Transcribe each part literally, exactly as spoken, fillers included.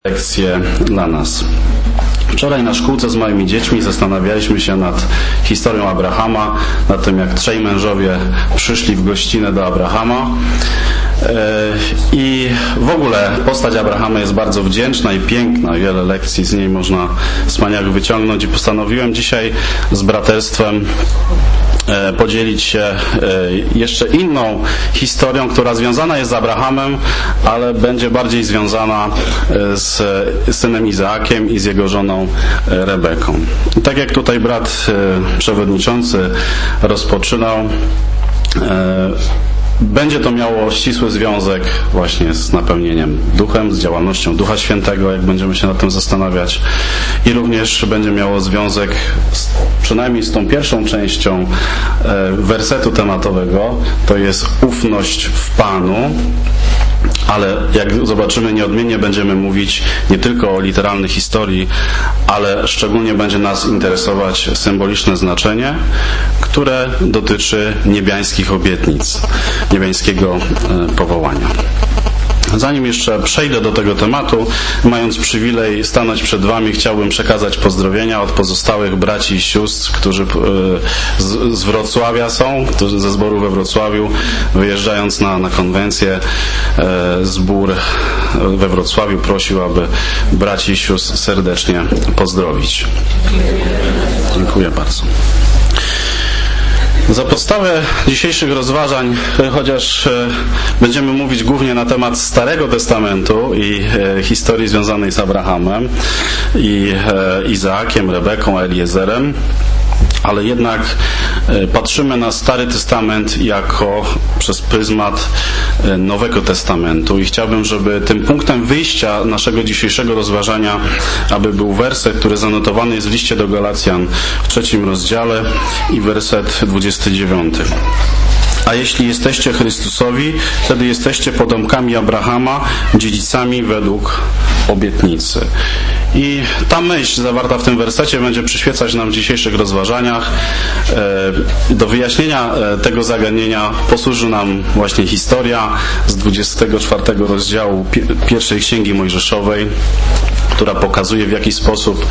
Lekcje dla nas. Wczoraj na szkółce z moimi dziećmi zastanawialiśmy się nad historią Abrahama, nad tym, jak trzej mężowie przyszli w gościnę do Abrahama. I w ogóle postać Abrahama jest bardzo wdzięczna i piękna. Wiele lekcji z niej można wspaniale wyciągnąć i postanowiłem dzisiaj z braterstwem podzielić się jeszcze inną historią, która związana jest z Abrahamem, ale będzie bardziej związana z synem Izaakiem i z jego żoną Rebeką. I tak jak tutaj brat przewodniczący rozpoczynał, będzie to miało ścisły związek właśnie z napełnieniem Duchem, z działalnością Ducha Świętego, jak będziemy się nad tym zastanawiać. I również będzie miało związek z, przynajmniej z tą pierwszą częścią e, wersetu tematowego, to jest ufność w Panu. Ale jak zobaczymy, nieodmiennie będziemy mówić nie tylko o literalnej historii, ale szczególnie będzie nas interesować symboliczne znaczenie, które dotyczy niebiańskich obietnic, niebiańskiego powołania. Zanim jeszcze przejdę do tego tematu, mając przywilej stanąć przed Wami, chciałbym przekazać pozdrowienia od pozostałych braci i sióstr, którzy z, z Wrocławia są, którzy ze zboru we Wrocławiu, wyjeżdżając na, na konwencję, e, zbór we Wrocławiu prosił, aby braci i sióstr serdecznie pozdrowić. Dziękuję bardzo. Za podstawę dzisiejszych rozważań, chociaż będziemy mówić głównie na temat Starego Testamentu i historii związanej z Abrahamem i Izaakiem, Rebeką, Eliezerem, ale jednak patrzymy na Stary Testament jako przez pryzmat Nowego Testamentu i chciałbym, żeby tym punktem wyjścia naszego dzisiejszego rozważania, aby był werset, który zanotowany jest w liście do Galacjan w trzecim rozdziale i werset dwudziesty dziewiąty. A jeśli jesteście Chrystusowi, wtedy jesteście potomkami Abrahama, dziedzicami według obietnicy. I ta myśl zawarta w tym wersecie będzie przyświecać nam w dzisiejszych rozważaniach. Do wyjaśnienia tego zagadnienia posłuży nam właśnie historia z dwudziestego czwartego rozdziału pierwszej Księgi Mojżeszowej, która pokazuje, w jaki sposób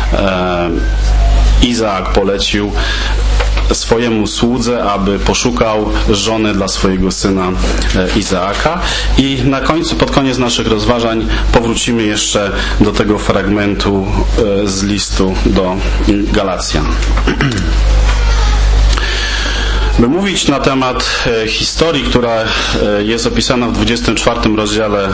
Izaak polecił swojemu słudze, aby poszukał żony dla swojego syna Izaaka. I na końcu, pod koniec naszych rozważań powrócimy jeszcze do tego fragmentu z listu do Galacjan. By mówić na temat historii, która jest opisana w dwudziestym czwartym rozdziale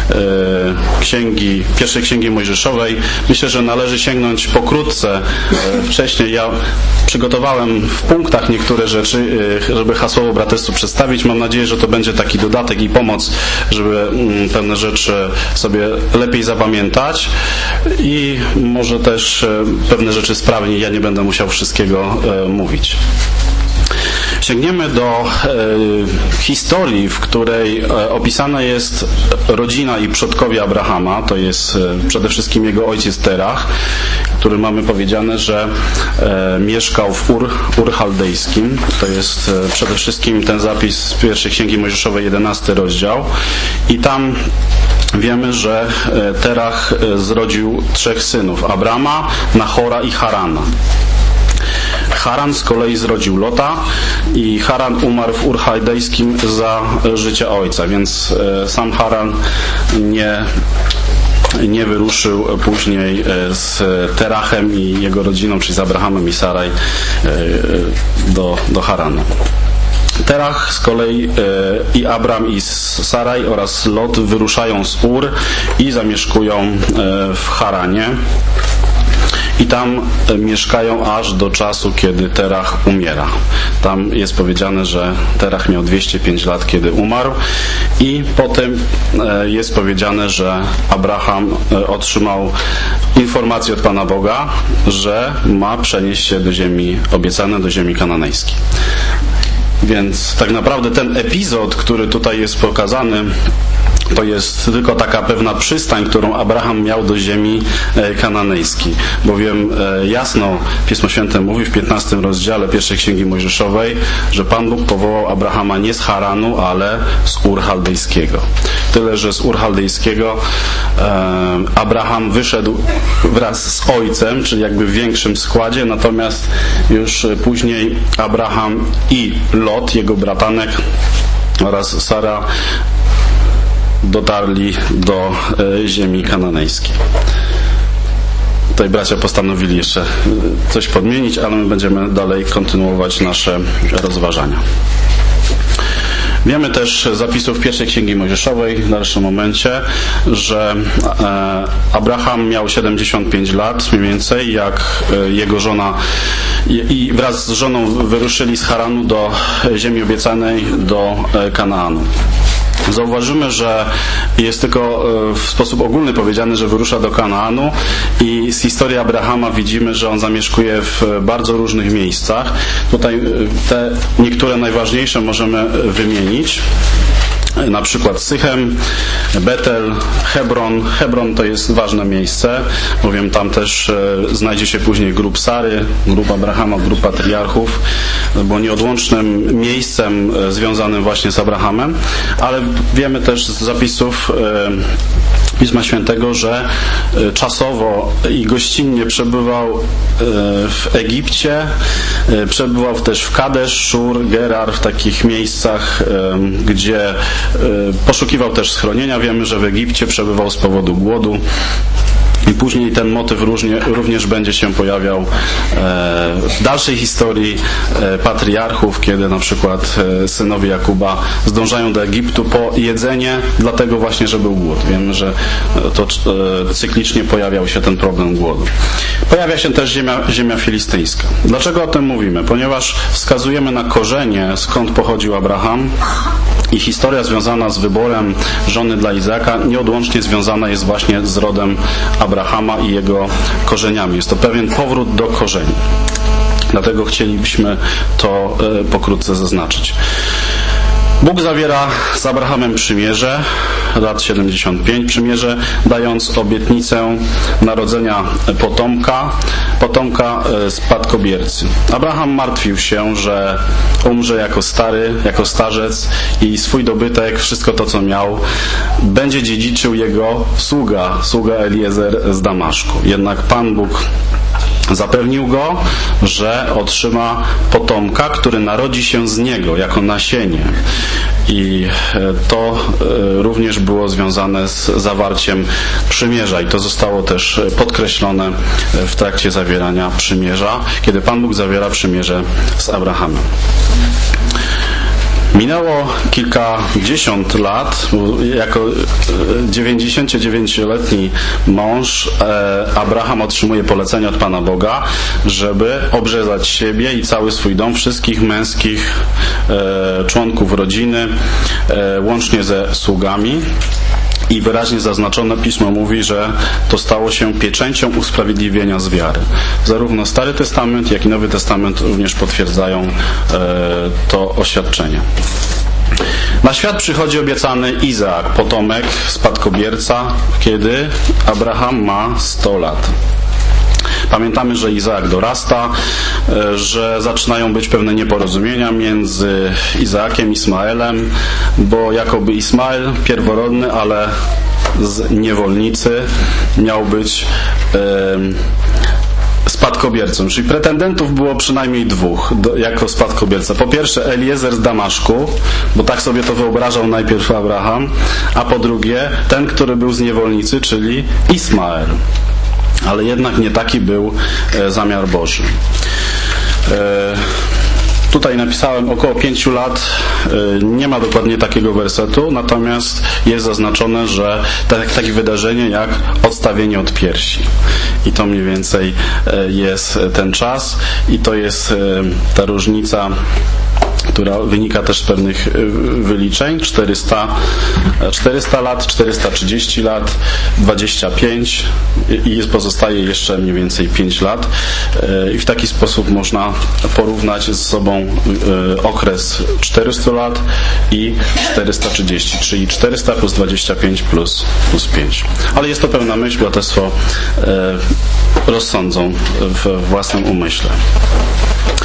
księgi, pierwszej Księgi Mojżeszowej, myślę, że należy sięgnąć pokrótce. Wcześniej ja przygotowałem w punktach niektóre rzeczy, żeby hasłowo braterstwu przedstawić. Mam nadzieję, że to będzie taki dodatek i pomoc, żeby pewne rzeczy sobie lepiej zapamiętać i może też pewne rzeczy sprawniej. Ja nie będę musiał wszystkiego mówić. Sięgniemy do e, historii, w której e, opisana jest rodzina i przodkowie Abrahama. To jest e, przede wszystkim jego ojciec Terach, który mamy powiedziane, że e, mieszkał w Ur, Ur Chaldejskim. To jest e, przede wszystkim ten zapis z pierwszej Księgi Mojżeszowej, jedenasty rozdział. I tam wiemy, że e, Terach e, zrodził trzech synów: Abrama, Nachora i Harana. Haran z kolei zrodził Lota i Haran umarł w Ur Chaldejskim za życia ojca, więc sam Haran nie, nie wyruszył później z Terachem i jego rodziną, czyli z Abrahamem i Saraj do, do Haranu. Terach z kolei e, i Abram i Saraj oraz Lot wyruszają z Ur i zamieszkują e, w Haranie. I tam mieszkają aż do czasu, kiedy Terach umiera. Tam jest powiedziane, że Terach miał dwieście pięć lat, kiedy umarł. I potem jest powiedziane, że Abraham otrzymał informację od Pana Boga, że ma przenieść się do ziemi obiecanej, do ziemi kananejskiej. Więc tak naprawdę ten epizod, który tutaj jest pokazany, to jest tylko taka pewna przystań, którą Abraham miał do ziemi kananejskiej. Bowiem jasno Pismo Święte mówi w piętnastym rozdziale pierwszej Księgi Mojżeszowej, że Pan Bóg powołał Abrahama nie z Haranu, ale z Ur Chaldejskiego. tyle że z Ur Chaldejskiego Abraham wyszedł wraz z ojcem, czyli jakby w większym składzie, natomiast już później Abraham i Lot, jego bratanek, oraz Sara dotarli do ziemi kananejskiej. Tutaj bracia postanowili jeszcze coś podmienić, ale my będziemy dalej kontynuować nasze rozważania. Wiemy też z zapisów pierwszej Księgi Mojżeszowej w dalszym momencie, że Abraham miał siedemdziesiąt pięć lat mniej więcej, jak jego żona i wraz z żoną wyruszyli z Haranu do ziemi obiecanej, do Kanaanu. Zauważymy, że jest tylko w sposób ogólny powiedziane, że wyrusza do Kanaanu i z historii Abrahama widzimy, że on zamieszkuje w bardzo różnych miejscach. Tutaj te niektóre najważniejsze możemy wymienić. Na przykład Sychem, Betel, Hebron. Hebron to jest ważne miejsce, bowiem tam też znajdzie się później grób Sary, grób Abrahama, grób patriarchów. Było nieodłącznym miejscem związanym właśnie z Abrahamem, ale wiemy też z zapisów Pisma Świętego, że czasowo i gościnnie przebywał w Egipcie, przebywał też w Kadesz, Szur, Gerar, w takich miejscach, gdzie poszukiwał też schronienia. Wiemy, że w Egipcie przebywał z powodu głodu. I później ten motyw różnie, również będzie się pojawiał w dalszej historii patriarchów, kiedy na przykład synowie Jakuba zdążają do Egiptu po jedzenie, dlatego właśnie, że był głód. Wiemy, że to cyklicznie pojawiał się ten problem głodu. Pojawia się też ziemia, ziemia filistyńska. Dlaczego o tym mówimy? Ponieważ wskazujemy na korzenie, skąd pochodził Abraham, i historia związana z wyborem żony dla Izaaka nieodłącznie związana jest właśnie z rodem Abrahama i jego korzeniami. Jest to pewien powrót do korzeni. Dlatego chcielibyśmy to pokrótce zaznaczyć. Bóg zawiera z Abrahamem przymierze, lat siedemdziesiąt pięć, przymierze dając obietnicę narodzenia potomka, potomka spadkobiercy. Abraham martwił się, że umrze jako stary, jako starzec i swój dobytek, wszystko to co miał, będzie dziedziczył jego sługa, sługa Eliezer z Damaszku. Jednak Pan Bóg zapewnił go, że otrzyma potomka, który narodzi się z niego jako nasienie. I to również było związane z zawarciem przymierza i to zostało też podkreślone w trakcie zawierania przymierza, kiedy Pan Bóg zawiera przymierze z Abrahamem. Minęło kilkadziesiąt lat, jako dziewięćdziesięciodziewięcioletni mąż Abraham otrzymuje polecenie od Pana Boga, żeby obrzezać siebie i cały swój dom, wszystkich męskich członków rodziny, łącznie ze sługami. I wyraźnie zaznaczone Pismo mówi, że to stało się pieczęcią usprawiedliwienia z wiary. Zarówno Stary Testament, jak i Nowy Testament również potwierdzają e, to oświadczenie. Na świat przychodzi obiecany Izaak, potomek, spadkobierca, kiedy Abraham ma sto lat. Pamiętamy, że Izaak dorasta, że zaczynają być pewne nieporozumienia między Izaakiem i Ismaelem, bo jakoby Ismael, pierworodny, ale z niewolnicy, miał być e, spadkobiercą. Czyli pretendentów było przynajmniej dwóch do, jako spadkobierca. Po pierwsze Eliezer z Damaszku, bo tak sobie to wyobrażał najpierw Abraham, a po drugie ten, który był z niewolnicy, czyli Ismael. Ale jednak nie taki był zamiar Boży. Tutaj napisałem około pięciu lat, nie ma dokładnie takiego wersetu, natomiast jest zaznaczone, że takie wydarzenie jak odstawienie od piersi. I to mniej więcej jest ten czas i to jest ta różnica, która wynika też z pewnych wyliczeń. czterysta, czterysta lat, czterysta trzydzieści lat, dwadzieścia pięć i pozostaje jeszcze mniej więcej pięć lat. I w taki sposób można porównać ze sobą okres czterysta lat i czterysta trzydzieści, czyli czterysta plus dwadzieścia pięć plus, plus pięć. Ale jest to pełna myśl, braterstwo rozsądzą w własnym umyśle.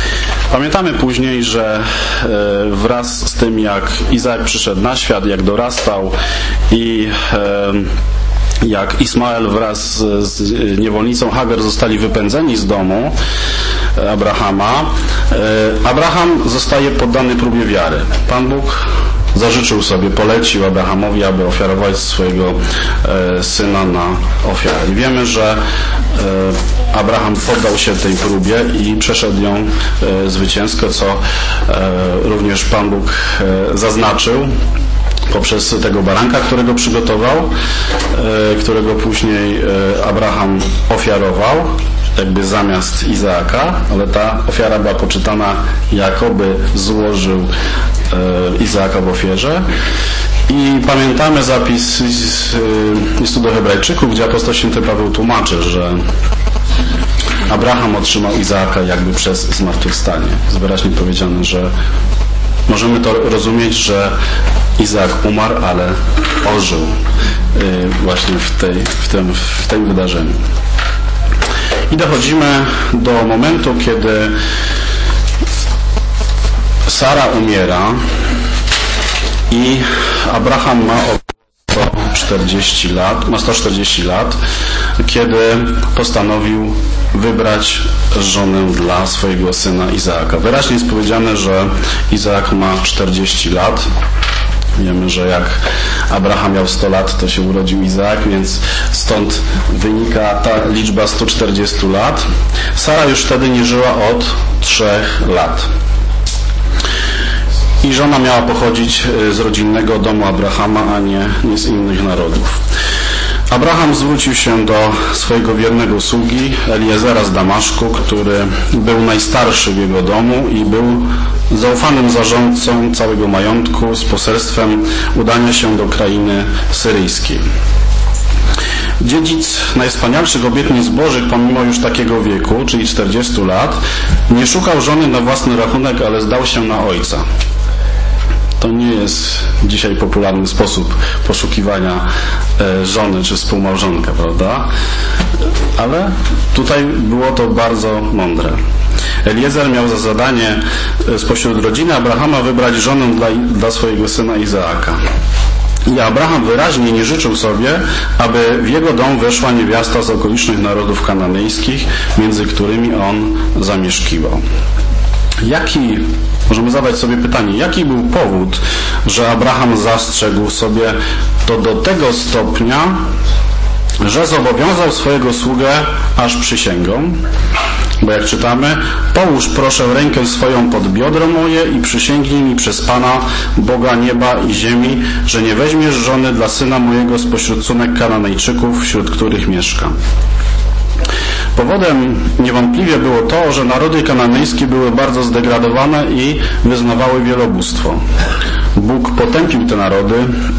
Pamiętamy później, że wraz z tym, jak Izaak przyszedł na świat, jak dorastał i jak Ismael wraz z niewolnicą Hagar zostali wypędzeni z domu Abrahama, Abraham zostaje poddany próbie wiary. Pan Bóg zażyczył sobie, polecił Abrahamowi, aby ofiarować swojego e, syna na ofiarę. I wiemy, że e, Abraham poddał się tej próbie i przeszedł ją e, zwycięsko, co e, również Pan Bóg e, zaznaczył poprzez tego baranka, którego przygotował, e, którego później e, Abraham ofiarował, jakby zamiast Izaaka, ale ta ofiara była poczytana, jakoby złożył e, Izaaka w ofierze. I pamiętamy zapis z listu do Hebrajczyków, gdzie apostoł święty Paweł tłumaczy, że Abraham otrzymał Izaaka jakby przez zmartwychwstanie. Jest wyraźnie powiedziane, że możemy to rozumieć, że Izaak umarł, ale ożył właśnie w, tej, w, tym, w tym wydarzeniu. I dochodzimy do momentu, kiedy Sara umiera i Abraham ma sto czterdzieści lat, ma sto czterdzieści lat, kiedy postanowił wybrać żonę dla swojego syna Izaaka. Wyraźnie jest powiedziane, że Izaak ma czterdzieści lat. Wiemy, że jak Abraham miał sto lat, to się urodził Izaak, więc stąd wynika ta liczba sto czterdzieści lat. Sara już wtedy nie żyła od trzech lat. I żona miała pochodzić z rodzinnego domu Abrahama, a nie, nie z innych narodów. Abraham zwrócił się do swojego wiernego sługi Eliezera z Damaszku, który był najstarszy w jego domu i był zaufanym zarządcą całego majątku z poselstwem udania się do krainy syryjskiej. Dziedzic najwspanialszych obietnic Bożych, pomimo już takiego wieku, czyli czterdziestu lat, nie szukał żony na własny rachunek, ale zdał się na ojca. To nie jest dzisiaj popularny sposób poszukiwania żony czy współmałżonka, prawda? Ale tutaj było to bardzo mądre. Eliezer miał za zadanie spośród rodziny Abrahama wybrać żonę dla, dla swojego syna Izaaka. I Abraham wyraźnie nie życzył sobie, aby w jego dom weszła niewiasta z okolicznych narodów kananejskich, między którymi on zamieszkiwał. Jaki, możemy zadać sobie pytanie, jaki był powód, że Abraham zastrzegł sobie to do tego stopnia, że zobowiązał swojego sługę aż przysięgą? Bo jak czytamy, połóż proszę rękę swoją pod biodro moje i przysięgnij mi przez Pana, Boga nieba i ziemi, że nie weźmiesz żony dla syna mojego spośród córek Kananejczyków, wśród których mieszka. Powodem niewątpliwie było to, że narody kananejskie były bardzo zdegradowane i wyznawały wielobóstwo. Bóg potępił te narody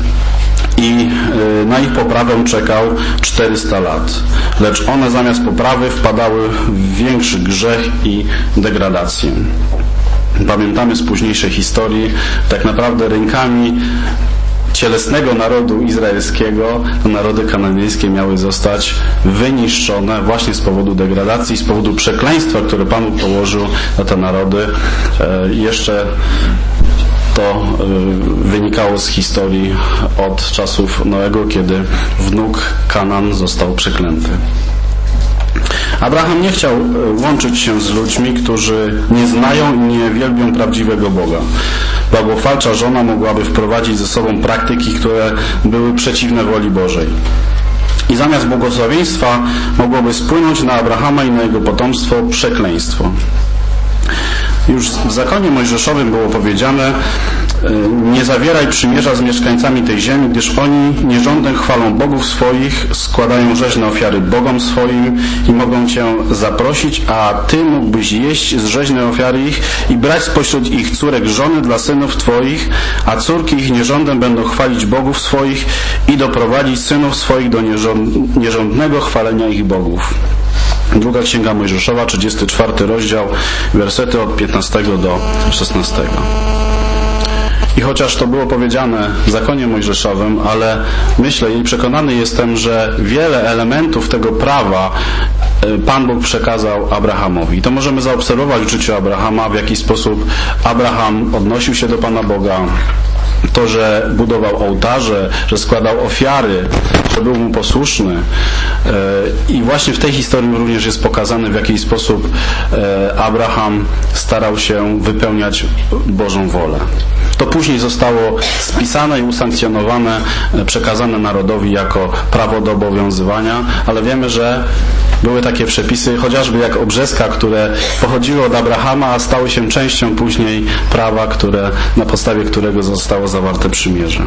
i na ich poprawę czekał czterysta lat. Lecz one zamiast poprawy wpadały w większy grzech i degradację. Pamiętamy z późniejszej historii, tak naprawdę rękami cielesnego narodu izraelskiego narody kananejskie miały zostać wyniszczone właśnie z powodu degradacji, z powodu przekleństwa, które Pan Bóg położył na te narody. Jeszcze to wynikało z historii od czasów Noego, kiedy wnuk Kanan został przeklęty. Abraham nie chciał łączyć się z ludźmi, którzy nie znają i nie wielbią prawdziwego Boga. Bałwochwalcza żona mogłaby wprowadzić ze sobą praktyki, które były przeciwne woli Bożej. I zamiast błogosławieństwa mogłoby spłynąć na Abrahama i na jego potomstwo przekleństwo. Już w zakonie mojżeszowym było powiedziane: nie zawieraj przymierza z mieszkańcami tej ziemi, gdyż oni nierządem chwalą bogów swoich, składają rzeźne ofiary bogom swoim i mogą Cię zaprosić, a Ty mógłbyś jeść z rzeźnej ofiary ich i brać spośród ich córek żony dla synów Twoich, a córki ich nierządem będą chwalić bogów swoich i doprowadzić synów swoich do nierządnego chwalenia ich bogów. Druga Księga Mojżeszowa, trzydziesty czwarty rozdział, wersety od piętnastego do szesnastego. I chociaż to było powiedziane w zakonie mojżeszowym, ale myślę i przekonany jestem, że wiele elementów tego prawa Pan Bóg przekazał Abrahamowi. I to możemy zaobserwować w życiu Abrahama, w jaki sposób Abraham odnosił się do Pana Boga. To, że budował ołtarze, że składał ofiary, że był mu posłuszny. I właśnie w tej historii również jest pokazane, w jaki sposób Abraham starał się wypełniać Bożą wolę. To później zostało spisane i usankcjonowane, przekazane narodowi jako prawo do obowiązywania, ale wiemy, że były takie przepisy, chociażby jak o brzeskach, które pochodziły od Abrahama, a stały się częścią później prawa, które, na podstawie którego zostało zawarte przymierze.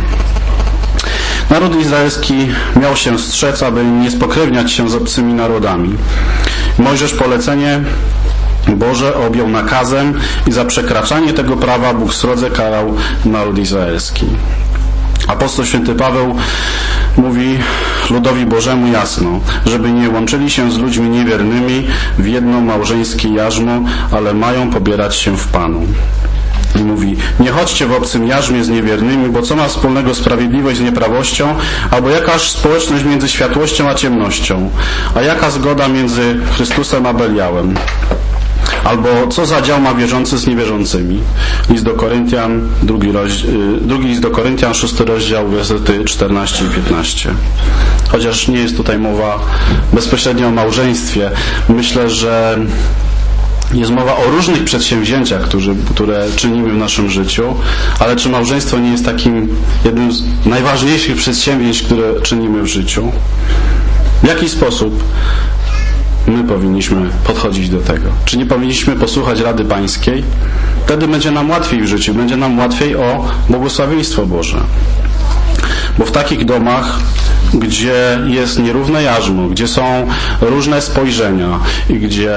Naród izraelski miał się strzec, aby nie spokrewniać się z obcymi narodami. Mojżesz polecenie Boże objął nakazem i za przekraczanie tego prawa Bóg srodze karał naród izraelski. Apostoł święty Paweł mówi ludowi Bożemu jasno, żeby nie łączyli się z ludźmi niewiernymi w jedno małżeńskie jarzmo, ale mają pobierać się w Panu. I mówi, nie chodźcie w obcym jarzmie z niewiernymi, bo co ma wspólnego sprawiedliwość z nieprawością, albo jakaż społeczność między światłością a ciemnością, a jaka zgoda między Chrystusem a Beliałem. Albo co za dział ma wierzący z niewierzącymi. List do Koryntian, drugi, rozdział, drugi list do Koryntian, szósty rozdział, wersety czternaście i piętnaście. Chociaż nie jest tutaj mowa bezpośrednio o małżeństwie, myślę, że jest mowa o różnych przedsięwzięciach, które, które czynimy w naszym życiu, ale czy małżeństwo nie jest takim jednym z najważniejszych przedsięwzięć, które czynimy w życiu? W jaki sposób my powinniśmy podchodzić do tego? Czy nie powinniśmy posłuchać Rady Pańskiej? Wtedy będzie nam łatwiej w życiu, będzie nam łatwiej o błogosławieństwo Boże. Bo w takich domach, gdzie jest nierówne jarzmo, gdzie są różne spojrzenia i gdzie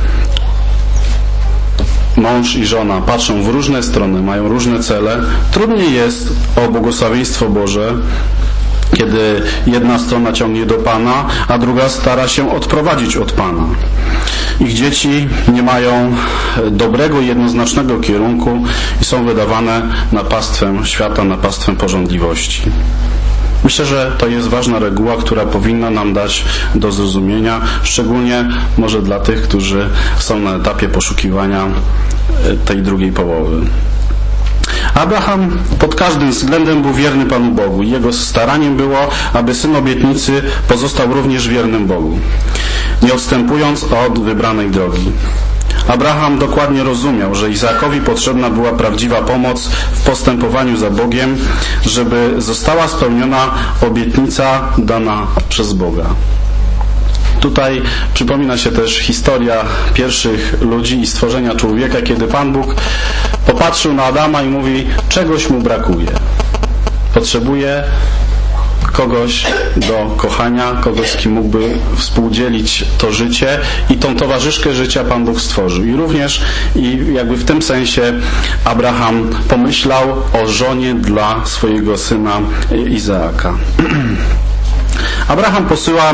mąż i żona patrzą w różne strony, mają różne cele, trudniej jest o błogosławieństwo Boże, kiedy jedna strona ciągnie do Pana, a druga stara się odprowadzić od Pana. Ich dzieci nie mają dobrego, jednoznacznego kierunku i są wydawane na pastwę świata, na pastwę pożądliwości. Myślę, że to jest ważna reguła, która powinna nam dać do zrozumienia, szczególnie może dla tych, którzy są na etapie poszukiwania tej drugiej połowy. Abraham pod każdym względem był wierny Panu Bogu i jego staraniem było, aby syn obietnicy pozostał również wiernym Bogu, nie odstępując od wybranej drogi. Abraham dokładnie rozumiał, że Izaakowi potrzebna była prawdziwa pomoc w postępowaniu za Bogiem, żeby została spełniona obietnica dana przez Boga. Tutaj przypomina się też historia pierwszych ludzi i stworzenia człowieka, kiedy Pan Bóg popatrzył na Adama i mówi, czegoś mu brakuje. Potrzebuje kogoś do kochania, kogoś, z kim mógłby współdzielić to życie i tą towarzyszkę życia Pan Bóg stworzył. I również i jakby w tym sensie Abraham pomyślał o żonie dla swojego syna Izaaka. Abraham posyła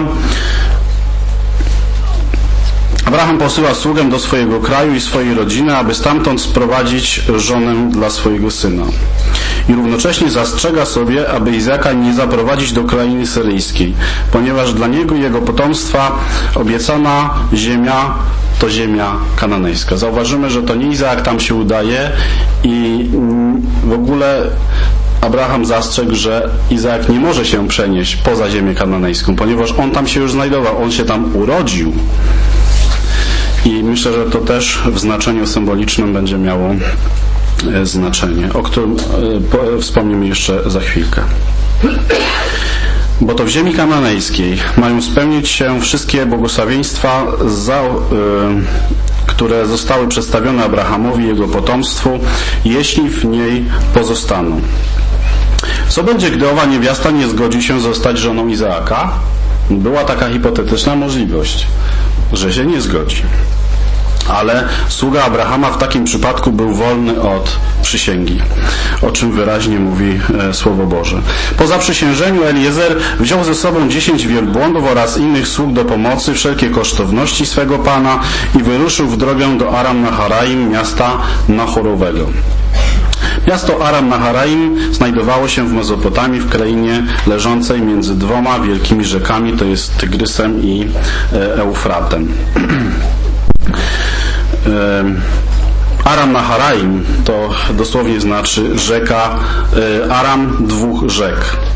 Abraham posyła sługę do swojego kraju i swojej rodziny, aby stamtąd sprowadzić żonę dla swojego syna. I równocześnie zastrzega sobie, aby Izaaka nie zaprowadzić do krainy syryjskiej, ponieważ dla niego i jego potomstwa obiecana ziemia to ziemia kananejska. Zauważymy, że to nie Izaak tam się udaje i w ogóle Abraham zastrzegł, że Izaak nie może się przenieść poza ziemię kananejską, ponieważ on tam się już znajdował, on się tam urodził. I myślę, że to też w znaczeniu symbolicznym będzie miało znaczenie, o którym wspomnimy jeszcze za chwilkę. Bo to w ziemi kananejskiej mają spełnić się wszystkie błogosławieństwa, za, y, które zostały przedstawione Abrahamowi i jego potomstwu, jeśli w niej pozostaną. Co będzie, gdy owa niewiasta nie zgodzi się zostać żoną Izaaka? Była taka hipotetyczna możliwość, że się nie zgodzi. Ale sługa Abrahama w takim przypadku był wolny od przysięgi, o czym wyraźnie mówi e, Słowo Boże. Po zaprzysiężeniu Eliezer wziął ze sobą dziesięć wielbłądów oraz innych sług do pomocy, wszelkie kosztowności swego pana i wyruszył w drogę do Aram Naharaim, miasta Nahorowego. Miasto Aram Naharaim znajdowało się w Mezopotamii, w krainie leżącej między dwoma wielkimi rzekami, to jest Tygrysem i Eufratem. Aram Naharaim to dosłownie znaczy rzeka, Aram dwóch rzek.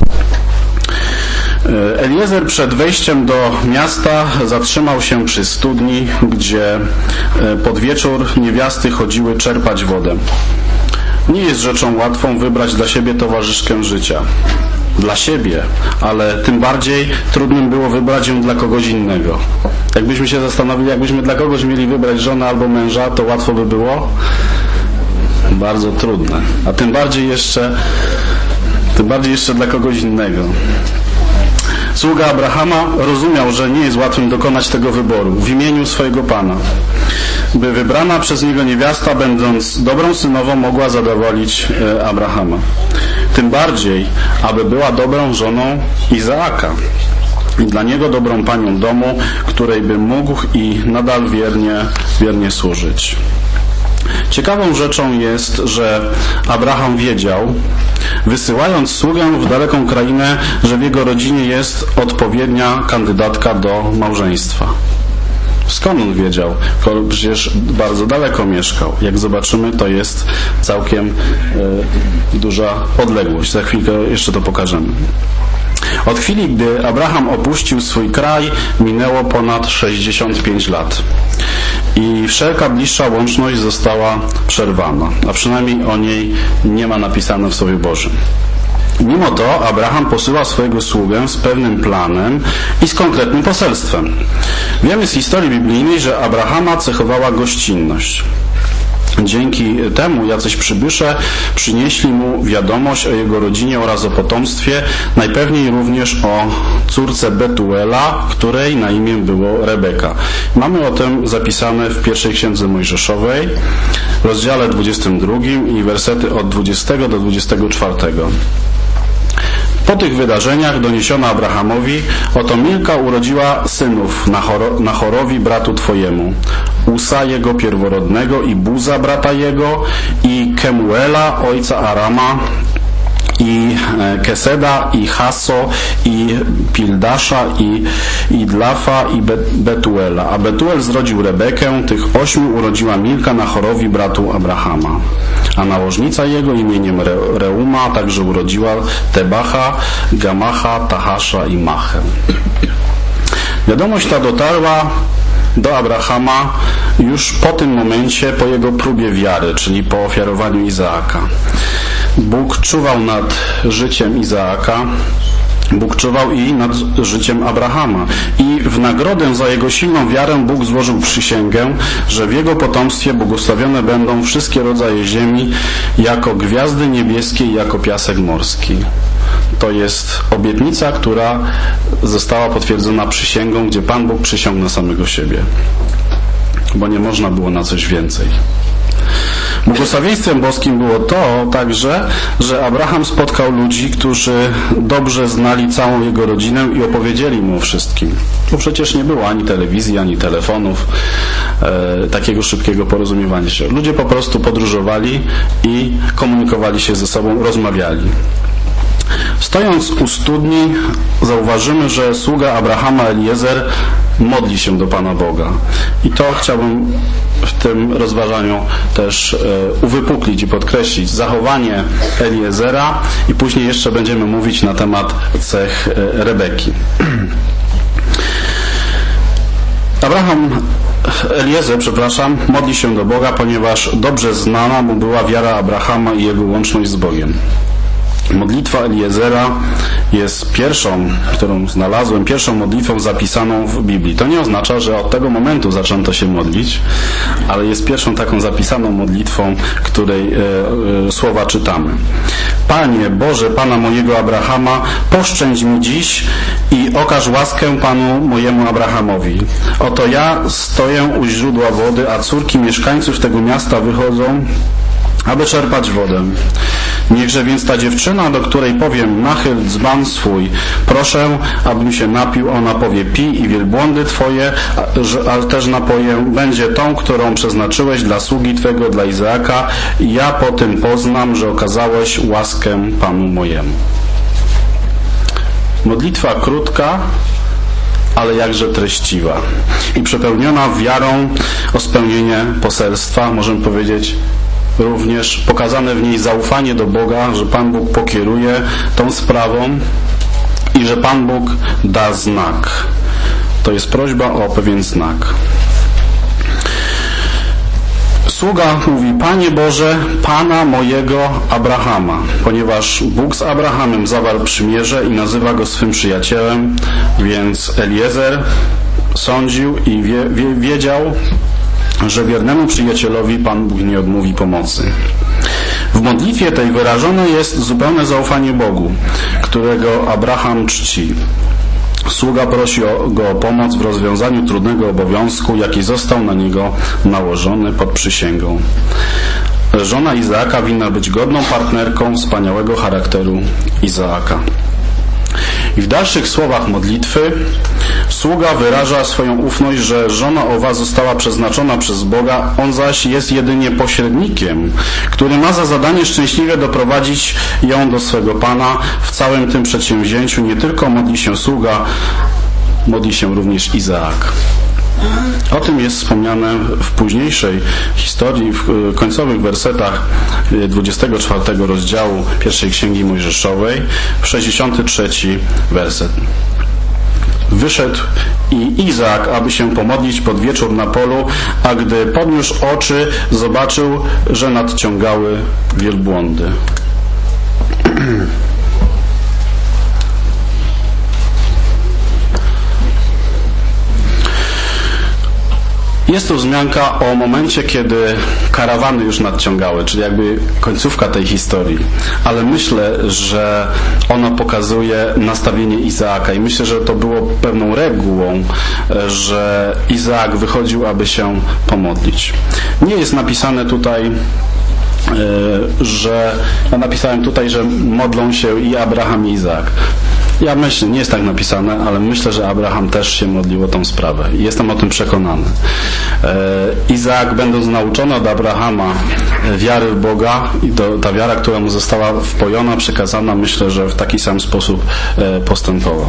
Eliezer przed wejściem do miasta zatrzymał się przy studni, gdzie pod wieczór niewiasty chodziły czerpać wodę. Nie jest rzeczą łatwą wybrać dla siebie towarzyszkę życia. Dla siebie, ale tym bardziej trudnym było wybrać ją dla kogoś innego. Jakbyśmy się zastanowili, jakbyśmy dla kogoś mieli wybrać żonę albo męża, to łatwo by było? Bardzo trudne. A tym bardziej jeszcze, tym bardziej jeszcze dla kogoś innego. Sługa Abrahama rozumiał, że nie jest łatwym dokonać tego wyboru w imieniu swojego Pana, by wybrana przez niego niewiasta, będąc dobrą synową, mogła zadowolić Abrahama. Tym bardziej, aby była dobrą żoną Izaaka i dla niego dobrą panią domu, której by mógł i nadal wiernie, wiernie służyć. Ciekawą rzeczą jest, że Abraham wiedział, wysyłając sługę w daleką krainę, że w jego rodzinie jest odpowiednia kandydatka do małżeństwa. Skąd on wiedział? Przecież bardzo daleko mieszkał. Jak zobaczymy, to jest całkiem e, duża odległość. Za chwilkę jeszcze to pokażemy. Od chwili, gdy Abraham opuścił swój kraj, minęło ponad sześćdziesiąt pięć lat. I wszelka bliższa łączność została przerwana, a przynajmniej o niej nie ma napisane w Słowie Bożym. Mimo to Abraham posyła swojego sługę z pewnym planem i z konkretnym poselstwem. Wiemy z historii biblijnej, że Abrahama cechowała gościnność. Dzięki temu jacyś przybysze przynieśli mu wiadomość o jego rodzinie oraz o potomstwie, najpewniej również o córce Betuela, której na imię było Rebeka. Mamy o tym zapisane w pierwszej księdze Mojżeszowej, w rozdziale dwudziestym drugim i wersety od dwudziestego do dwudziestego czwartego. Po tych wydarzeniach doniesiono Abrahamowi: oto Milka urodziła synów Nahorowi, bratu twojemu, Usa jego pierworodnego i Buza brata jego i Kemuela ojca Arama i Keseda i Hasso i Pildasza i Idlafa i Betuela. A Betuel zrodził Rebekę, tych ośmiu urodziła Milka Nahorowi, bratu Abrahama. A nałożnica jego imieniem Reuma także urodziła Tebacha, Gamacha, Tahasza i Machę. Wiadomość ta dotarła do Abrahama już po tym momencie, po jego próbie wiary, czyli po ofiarowaniu Izaaka. Bóg czuwał nad życiem Izaaka, Bóg czuwał i nad życiem Abrahama. I w nagrodę za jego silną wiarę Bóg złożył przysięgę, że w jego potomstwie błogosławione będą wszystkie rodzaje ziemi, jako gwiazdy niebieskie i jako piasek morski. To jest obietnica, która została potwierdzona przysięgą, gdzie Pan Bóg przysiągł na samego siebie. Bo nie można było na coś więcej. Błogosławieństwem boskim było to także, że Abraham spotkał ludzi, którzy dobrze znali całą jego rodzinę i opowiedzieli mu o wszystkim. Bo przecież nie było ani telewizji, ani telefonów, e, takiego szybkiego porozumiewania się. Ludzie po prostu podróżowali i komunikowali się ze sobą, rozmawiali. Stojąc u studni, zauważymy, że sługa Abrahama Eliezer modli się do Pana Boga. I to chciałbym w tym rozważaniu też e, uwypuklić i podkreślić. Zachowanie Eliezera i później jeszcze będziemy mówić na temat cech e, Rebeki. Abraham Eliezer, przepraszam, modli się do Boga, ponieważ dobrze znana mu była wiara Abrahama i jego łączność z Bogiem. Modlitwa Eliezera jest pierwszą, którą znalazłem, pierwszą modlitwą zapisaną w Biblii. To nie oznacza, że od tego momentu zaczęto się modlić, ale jest pierwszą taką zapisaną modlitwą, której e, e, słowa czytamy. Panie Boże, Pana mojego Abrahama, poszczędź mi dziś i okaż łaskę Panu mojemu Abrahamowi. Oto ja stoję u źródła wody, a córki mieszkańców tego miasta wychodzą aby czerpać wodę. Niechże więc ta dziewczyna, do której powiem, nachyl dzban swój, proszę, abym się napił, ona powie, pij i wielbłądy Twoje, ale też napoję będzie tą, którą przeznaczyłeś dla sługi Twego, dla Izaaka, i ja po tym poznam, że okazałeś łaskę Panu mojemu. Modlitwa krótka, ale jakże treściwa i przepełniona wiarą o spełnienie poselstwa, możemy powiedzieć, również pokazane w niej zaufanie do Boga, że Pan Bóg pokieruje tą sprawą i że Pan Bóg da znak. To jest prośba o pewien znak. Sługa mówi, Panie Boże, Pana mojego Abrahama, ponieważ Bóg z Abrahamem zawarł przymierze i nazywa go swym przyjacielem, więc Eliezer sądził i wie, wie, wiedział, że wiernemu przyjacielowi Pan Bóg nie odmówi pomocy. W modlitwie tej wyrażone jest zupełne zaufanie Bogu, którego Abraham czci. Sługa prosi o, go o pomoc w rozwiązaniu trudnego obowiązku, jaki został na niego nałożony pod przysięgą. Żona Izaaka winna być godną partnerką wspaniałego charakteru Izaaka. I w dalszych słowach modlitwy sługa wyraża swoją ufność, że żona owa została przeznaczona przez Boga, on zaś jest jedynie pośrednikiem, który ma za zadanie szczęśliwie doprowadzić ją do swego Pana. W całym tym przedsięwzięciu nie tylko modli się sługa, modli się również Izaak. O tym jest wspomniane w późniejszej historii, w końcowych wersetach dwudziestego czwartego rozdziału pierwszej Księgi Mojżeszowej, w sześćdziesiąty trzeci werset. Wyszedł i Izaak, aby się pomodlić pod wieczór na polu, a gdy podniósł oczy, zobaczył, że nadciągały wielbłądy. Jest to wzmianka o momencie, kiedy karawany już nadciągały, czyli jakby końcówka tej historii. Ale myślę, że ona pokazuje nastawienie Izaaka i myślę, że to było pewną regułą, że Izaak wychodził, aby się pomodlić. Nie jest napisane tutaj, że ja napisałem tutaj, że modlą się i Abraham, i Izaak. Ja myślę, nie jest tak napisane, ale myślę, że Abraham też się modlił o tą sprawę i jestem o tym przekonany. Izaak, będąc nauczony od Abrahama wiary w Boga i to, ta wiara, która mu została wpojona, przekazana, myślę, że w taki sam sposób postępował.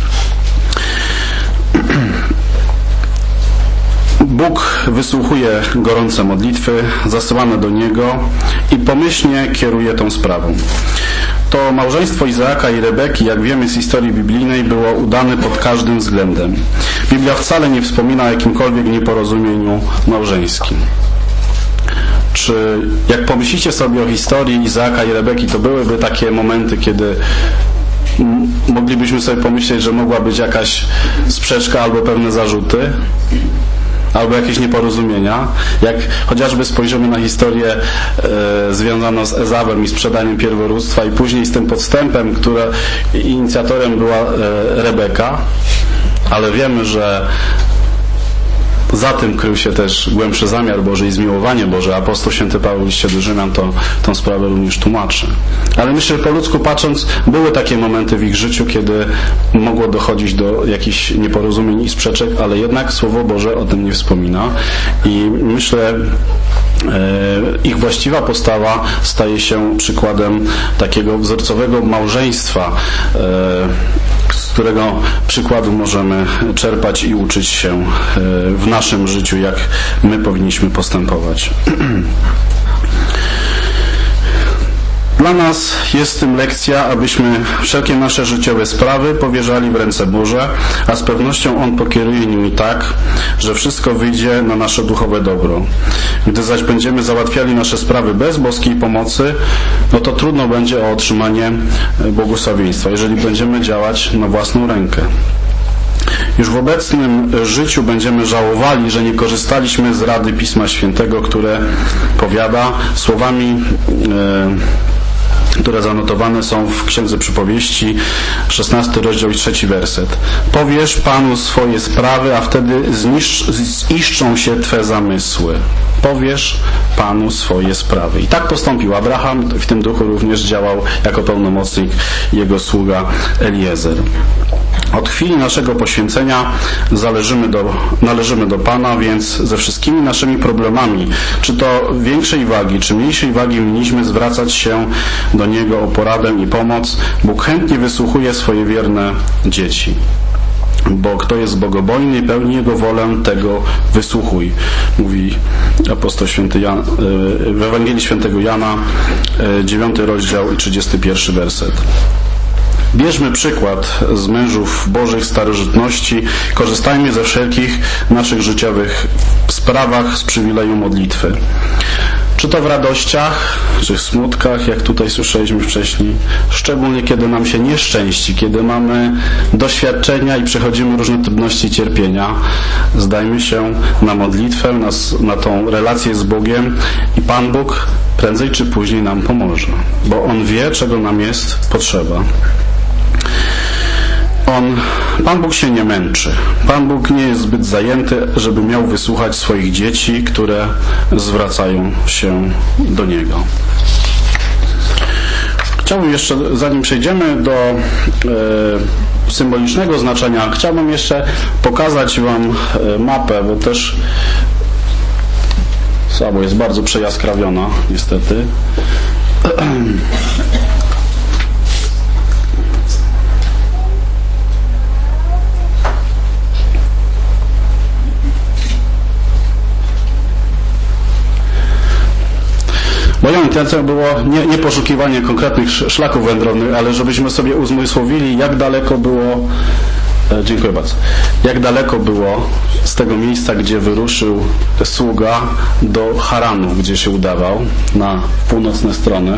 Bóg wysłuchuje gorące modlitwy zasyłane do Niego i pomyślnie kieruje tą sprawą. To małżeństwo Izaaka i Rebeki, jak wiemy z historii biblijnej, było udane pod każdym względem. Biblia wcale nie wspomina o jakimkolwiek nieporozumieniu małżeńskim. Czy jak pomyślicie sobie o historii Izaaka i Rebeki, to byłyby takie momenty, kiedy moglibyśmy sobie pomyśleć, że mogła być jakaś sprzeczka albo pewne zarzuty? Albo jakieś nieporozumienia. Jak chociażby spojrzymy na historię e, związaną z Ezawem i sprzedaniem pierworództwa i później z tym podstępem, które inicjatorem była e, Rebeka, ale wiemy, że za tym krył się też głębszy zamiar Boży i zmiłowanie Boże. Apostoł święty Paweł w liście do Rzymian to, tą sprawę również tłumaczy. Ale myślę, że po ludzku patrząc, były takie momenty w ich życiu, kiedy mogło dochodzić do jakichś nieporozumień i sprzeczek, ale jednak Słowo Boże o tym nie wspomina. I myślę, e, ich właściwa postawa staje się przykładem takiego wzorcowego małżeństwa, e, z którego przykładu możemy czerpać i uczyć się w naszym życiu, jak my powinniśmy postępować. Dla nas jest w tym lekcja, abyśmy wszelkie nasze życiowe sprawy powierzali w ręce Boże, a z pewnością On pokieruje nimi tak, że wszystko wyjdzie na nasze duchowe dobro. Gdy zaś będziemy załatwiali nasze sprawy bez boskiej pomocy, no to trudno będzie o otrzymanie błogosławieństwa, jeżeli będziemy działać na własną rękę. Już w obecnym życiu będziemy żałowali, że nie korzystaliśmy z rady Pisma Świętego, które powiada słowami e, które zanotowane są w Księdze Przypowieści, szesnasty rozdział i trzeci werset. Powiesz Panu swoje sprawy, a wtedy zniszcz, ziszczą się Twe zamysły. Powiesz Panu swoje sprawy. I tak postąpił Abraham, w tym duchu również działał jako pełnomocnik jego sługa Eliezer. Od chwili naszego poświęcenia zależymy do, należymy do Pana, więc ze wszystkimi naszymi problemami, czy to większej wagi, czy mniejszej wagi, powinniśmy zwracać się do Niego o poradę i pomoc. Bóg chętnie wysłuchuje swoje wierne dzieci. Bo kto jest bogobojny i pełni Jego wolę, tego wysłuchuj, mówi apostoł święty Jan, w Ewangelii świętego Jana, dziewiąty rozdział i trzydziesty pierwszy werset. Bierzmy przykład z mężów Bożych starożytności, korzystajmy ze wszelkich naszych życiowych sprawach z przywileju modlitwy. Czy to w radościach, czy w smutkach, jak tutaj słyszeliśmy wcześniej, szczególnie kiedy nam się nie szczęści, kiedy mamy doświadczenia i przechodzimy różne trudności i cierpienia, zdajmy się na modlitwę, na, na tą relację z Bogiem i Pan Bóg prędzej czy później nam pomoże, bo On wie, czego nam jest potrzeba. On, Pan Bóg się nie męczy. Pan Bóg nie jest zbyt zajęty, żeby miał wysłuchać swoich dzieci, które zwracają się do Niego. Chciałbym jeszcze, zanim przejdziemy do e, symbolicznego znaczenia, chciałbym jeszcze pokazać Wam e, mapę, bo też słabo jest bardzo przejaskrawiona, niestety. Moją intencją było nie, nie poszukiwanie konkretnych szlaków wędrownych, ale żebyśmy sobie uzmysłowili, jak daleko było, e, dziękuję bardzo, jak daleko było z tego miejsca, gdzie wyruszył sługa, do Haranu, gdzie się udawał, na północne strony.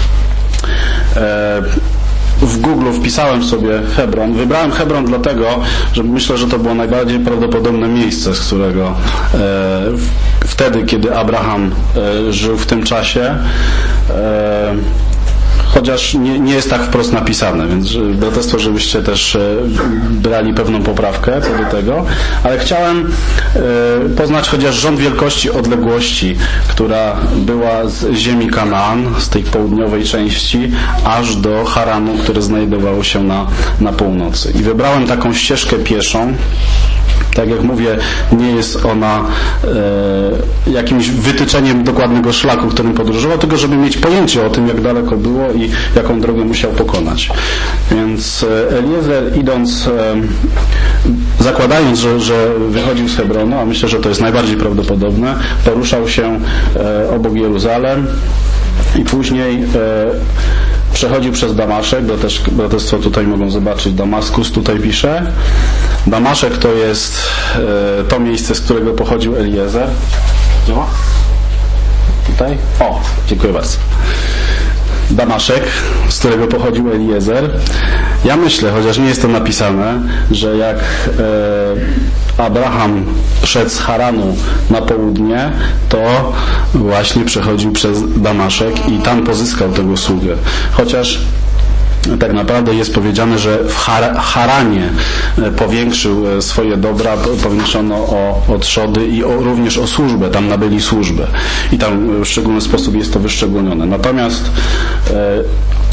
E, W Google wpisałem sobie Hebron. Wybrałem Hebron dlatego, że myślę, że to było najbardziej prawdopodobne miejsce, z którego e, wtedy, kiedy Abraham e, żył w tym czasie, e, chociaż nie, nie jest tak wprost napisane, więc braterstwo, żebyście też e, brali pewną poprawkę co do tego, ale chciałem e, poznać chociaż rząd wielkości odległości, która była z ziemi Kanaan, z tej południowej części, aż do Haranu, które znajdowało się na, na północy. I wybrałem taką ścieżkę pieszą. Tak jak mówię, nie jest ona e, jakimś wytyczeniem dokładnego szlaku, którym podróżował, tylko żeby mieć pojęcie o tym, jak daleko było i jaką drogę musiał pokonać. Więc Eliezer, idąc, e, zakładając, że, że wychodził z Hebronu, a myślę, że to jest najbardziej prawdopodobne, poruszał się e, obok Jeruzalem i później e, przechodził przez Damaszek, bo też braterstwo tutaj mogą zobaczyć, Damaskus tutaj pisze. Damaszek to jest e, to miejsce, z którego pochodził Eliezer. Działa? Tutaj? O, dziękuję bardzo. Damaszek, z którego pochodził Eliezer. Ja myślę, chociaż nie jest to napisane, że jak e, Abraham szedł z Haranu na południe, to właśnie przechodził przez Damaszek i tam pozyskał tego sługę. Chociaż tak naprawdę jest powiedziane, że w Har- Haranie powiększył swoje dobra, powiększono o, o trzody i o, również o służbę, tam nabyli służbę i tam w szczególny sposób jest to wyszczególnione. Natomiast e,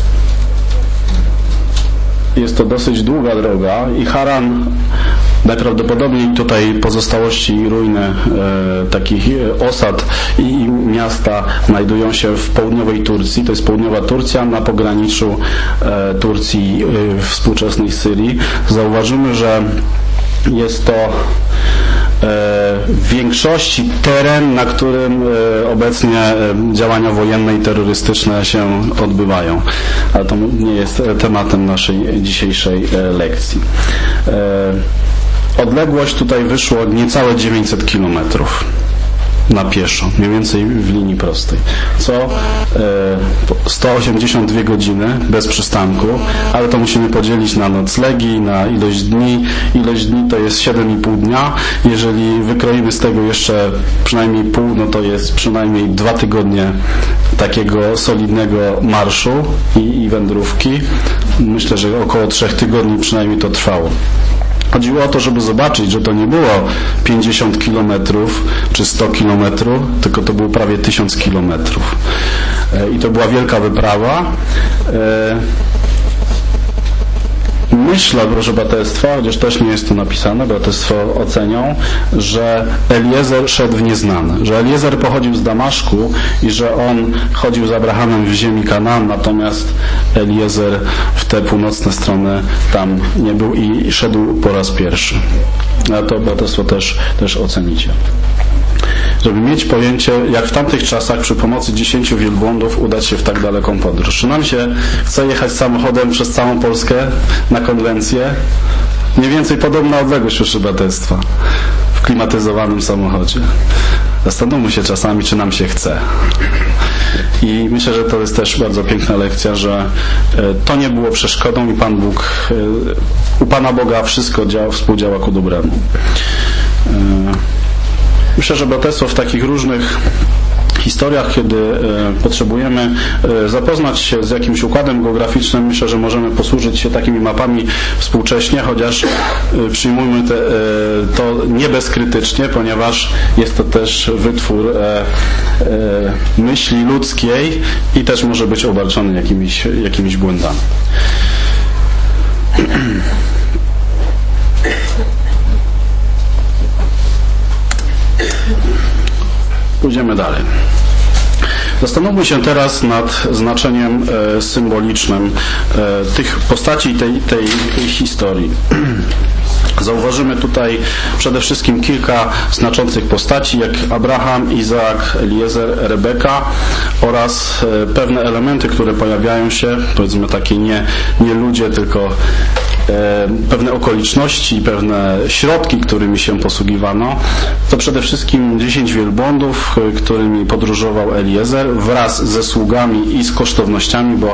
jest to dosyć długa droga i Haran najprawdopodobniej tutaj pozostałości i ruiny e, takich osad i, i miasta znajdują się w południowej Turcji. To jest południowa Turcja na pograniczu e, Turcji e, współczesnej Syrii. Zauważymy, że jest to w większości teren, na którym obecnie działania wojenne i terrorystyczne się odbywają. Ale to nie jest tematem naszej dzisiejszej lekcji. Odległość tutaj wyszło niecałe dziewięćset kilometrów na pieszo, mniej więcej w linii prostej. Co e, sto osiemdziesiąt dwie godziny bez przystanku, ale to musimy podzielić na noclegi, na ilość dni. Ilość dni to jest siedem i pół dnia. Jeżeli wykroimy z tego jeszcze przynajmniej pół, no to jest przynajmniej dwa tygodnie takiego solidnego marszu i, i wędrówki. Myślę, że około trzech tygodni przynajmniej to trwało. Chodziło o to, żeby zobaczyć, że to nie było pięćdziesiąt kilometrów czy sto kilometrów, tylko to było prawie tysiąc kilometrów. I to była wielka wyprawa. Myślę, proszę braterstwa, chociaż też nie jest to napisane, braterstwo ocenią, że Eliezer szedł w nieznane, że Eliezer pochodził z Damaszku i że on chodził z Abrahamem w ziemi Kanaan, natomiast Eliezer w te północne strony tam nie był i szedł po raz pierwszy. A to braterstwo też, też ocenicie. Żeby mieć pojęcie, jak w tamtych czasach przy pomocy dziesięciu wielbłądów udać się w tak daleką podróż. Czy nam się chce jechać samochodem przez całą Polskę na konwencję? Mniej więcej podobna odległość, proszę braterstwa, w klimatyzowanym samochodzie. Zastanówmy się czasami, czy nam się chce. I myślę, że to jest też bardzo piękna lekcja, że to nie było przeszkodą i Pan Bóg, u Pana Boga wszystko działa, współdziała ku dobremu. Myślę, że braterstwo w takich różnych historiach, kiedy e, potrzebujemy e, zapoznać się z jakimś układem geograficznym, myślę, że możemy posłużyć się takimi mapami współcześnie, chociaż e, przyjmujmy te, e, to nie bezkrytycznie, ponieważ jest to też wytwór e, e, myśli ludzkiej i też może być obarczony jakimiś, jakimiś błędami. Pójdziemy dalej. Zastanówmy się teraz nad znaczeniem e, symbolicznym e, tych postaci tej, tej, tej historii. Zauważymy tutaj przede wszystkim kilka znaczących postaci, jak Abraham, Izaak, Eliezer, Rebeka oraz e, pewne elementy, które pojawiają się, powiedzmy takie nie, nie ludzie, tylko pewne okoliczności, pewne środki, którymi się posługiwano. To przede wszystkim dziesięć wielbłądów, którymi podróżował Eliezer wraz ze sługami i z kosztownościami, bo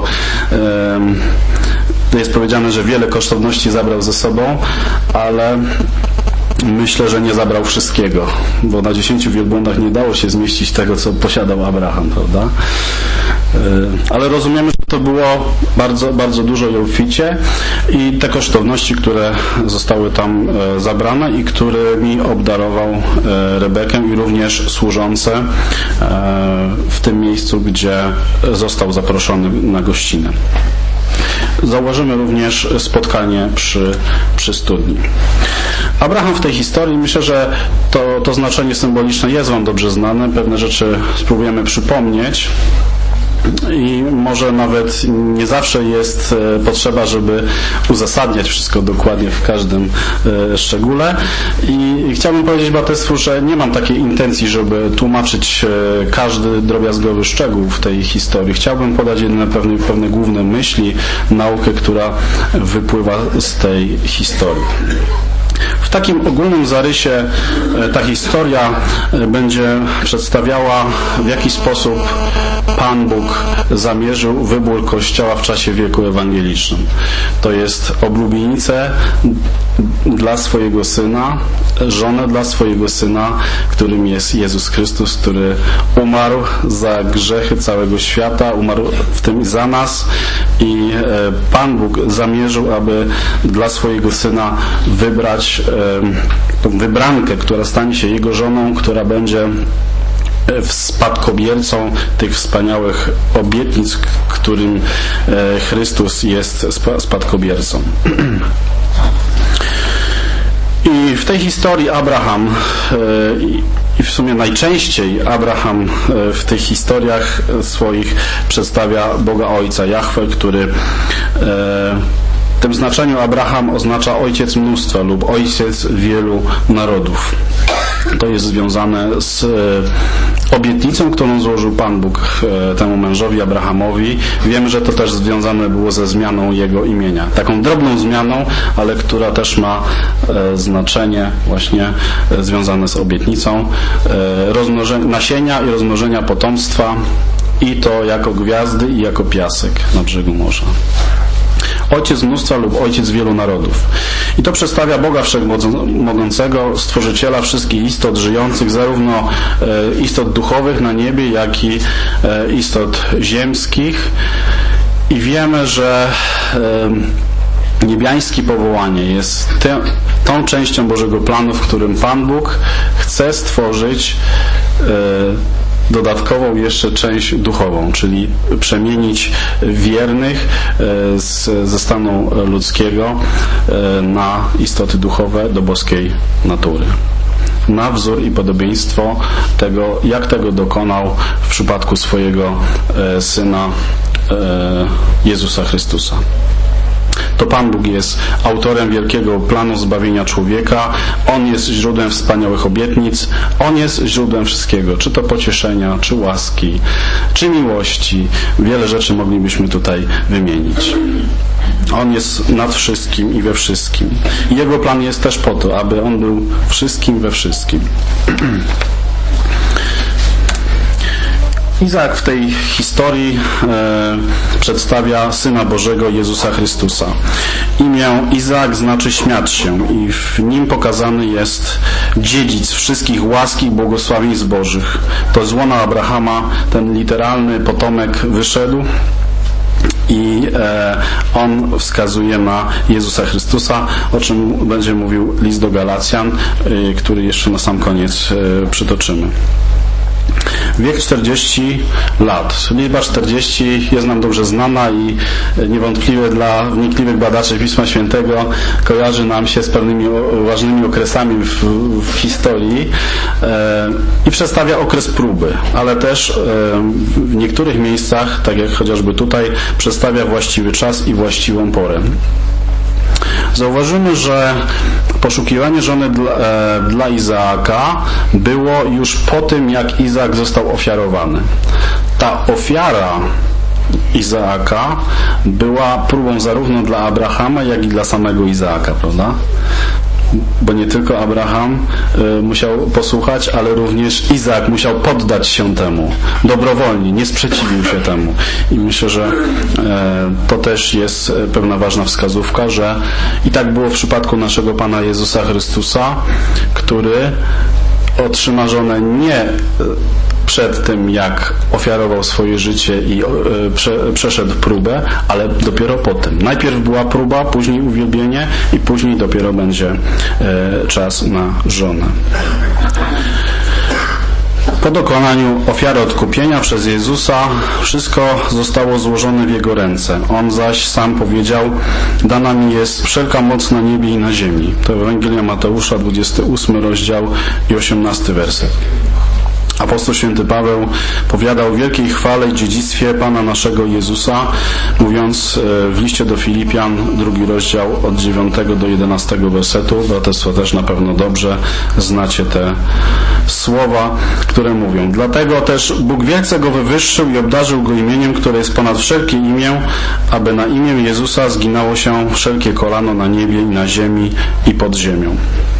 e, jest powiedziane, że wiele kosztowności zabrał ze sobą, ale myślę, że nie zabrał wszystkiego, bo na dziesięciu wielbłądach nie dało się zmieścić tego, co posiadał Abraham, prawda? Ale rozumiemy, że to było bardzo, bardzo dużo i obficie i te kosztowności, które zostały tam zabrane i którymi obdarował Rebekę i również służące w tym miejscu, gdzie został zaproszony na gościnę. Zauważymy również spotkanie przy, przy studni. Abraham w tej historii, myślę, że to, to znaczenie symboliczne jest Wam dobrze znane. Pewne rzeczy spróbujemy przypomnieć. I może nawet nie zawsze jest potrzeba, żeby uzasadniać wszystko dokładnie w każdym szczególe. I chciałbym powiedzieć braterstwu, że nie mam takiej intencji, żeby tłumaczyć każdy drobiazgowy szczegół w tej historii. Chciałbym podać jedyne pewne, pewne główne myśli, naukę, która wypływa z tej historii. W takim ogólnym zarysie ta historia będzie przedstawiała, w jaki sposób Pan Bóg zamierzył wybór Kościoła w czasie wieku ewangelicznym. To jest oblubienicę dla swojego Syna, żonę dla swojego Syna, którym jest Jezus Chrystus, który umarł za grzechy całego świata, umarł w tym za nas i Pan Bóg zamierzył, aby dla swojego Syna wybrać tą wybrankę, która stanie się Jego żoną, która będzie spadkobiercą tych wspaniałych obietnic, którym Chrystus jest spadkobiercą. I w tej historii Abraham, i w sumie najczęściej Abraham w tych historiach swoich przedstawia Boga Ojca, Jahwe, który w tym znaczeniu Abraham oznacza ojciec mnóstwa lub ojciec wielu narodów. To jest związane z obietnicą, którą złożył Pan Bóg temu mężowi Abrahamowi. Wiemy, że to też związane było ze zmianą jego imienia. Taką drobną zmianą, ale która też ma znaczenie właśnie związane z obietnicą rozmnożenia, nasienia i rozmnożenia potomstwa, i to jako gwiazdy i jako piasek na brzegu morza. ojciec mnóstwa lub ojciec wielu narodów. I to przedstawia Boga Wszechmogącego, Stworzyciela wszystkich istot żyjących, zarówno istot duchowych na niebie, jak i istot ziemskich. I wiemy, że niebiańskie powołanie jest te, tą częścią Bożego planu, w którym Pan Bóg chce stworzyć dodatkową jeszcze część duchową, czyli przemienić wiernych z, ze stanu ludzkiego na istoty duchowe do boskiej natury. Na wzór i podobieństwo tego, jak tego dokonał w przypadku swojego Syna Jezusa Chrystusa. To Pan Bóg jest autorem wielkiego planu zbawienia człowieka. On jest źródłem wspaniałych obietnic. On jest źródłem wszystkiego, czy to pocieszenia, czy łaski, czy miłości. Wiele rzeczy moglibyśmy tutaj wymienić. On jest nad wszystkim i we wszystkim. I Jego plan jest też po to, aby On był wszystkim we wszystkim. Izaak w tej historii e, przedstawia Syna Bożego, Jezusa Chrystusa. Imię Izaak znaczy śmiać się i w nim pokazany jest dziedzic wszystkich łaski i błogosławieństw Bożych. To z łona Abrahama ten literalny potomek wyszedł i e, on wskazuje na Jezusa Chrystusa, o czym będzie mówił list do Galacjan, e, który jeszcze na sam koniec e, przytoczymy. Wiek czterdzieści lat. Liczba czterdzieści jest nam dobrze znana i niewątpliwie dla wnikliwych badaczy Pisma Świętego kojarzy nam się z pewnymi ważnymi okresami w, w historii e, i przedstawia okres próby, ale też e, w niektórych miejscach, tak jak chociażby tutaj, przedstawia właściwy czas i właściwą porę. Zauważymy, że poszukiwanie żony dla, e, dla Izaaka było już po tym, jak Izaak został ofiarowany. Ta ofiara Izaaka była próbą zarówno dla Abrahama, jak i dla samego Izaaka, prawda? Bo nie tylko Abraham y, musiał posłuchać, ale również Izaak musiał poddać się temu dobrowolnie, nie sprzeciwił się temu. I myślę, że y, to też jest pewna ważna wskazówka, że i tak było w przypadku naszego Pana Jezusa Chrystusa, który otrzyma żonę nie przed tym, jak ofiarował swoje życie i prze, przeszedł próbę, ale dopiero potem. Najpierw była próba, później uwielbienie i później dopiero będzie e, czas na żonę. Po dokonaniu ofiary odkupienia przez Jezusa wszystko zostało złożone w Jego ręce. On zaś sam powiedział: dana mi jest wszelka moc na niebie i na ziemi. To Ewangelia Mateusza, dwudziesty ósmy rozdział i osiemnasty werset. Apostoł święty Paweł powiadał o wielkiej chwale i dziedzictwie Pana naszego Jezusa, mówiąc w liście do Filipian, drugi rozdział od dziewiątego do jedenastego wersetu. Braterstwo też na pewno dobrze znacie te słowa, które mówią: dlatego też Bóg wielce go wywyższył i obdarzył go imieniem, które jest ponad wszelkie imię, aby na imię Jezusa zginało się wszelkie kolano na niebie i na ziemi i pod ziemią.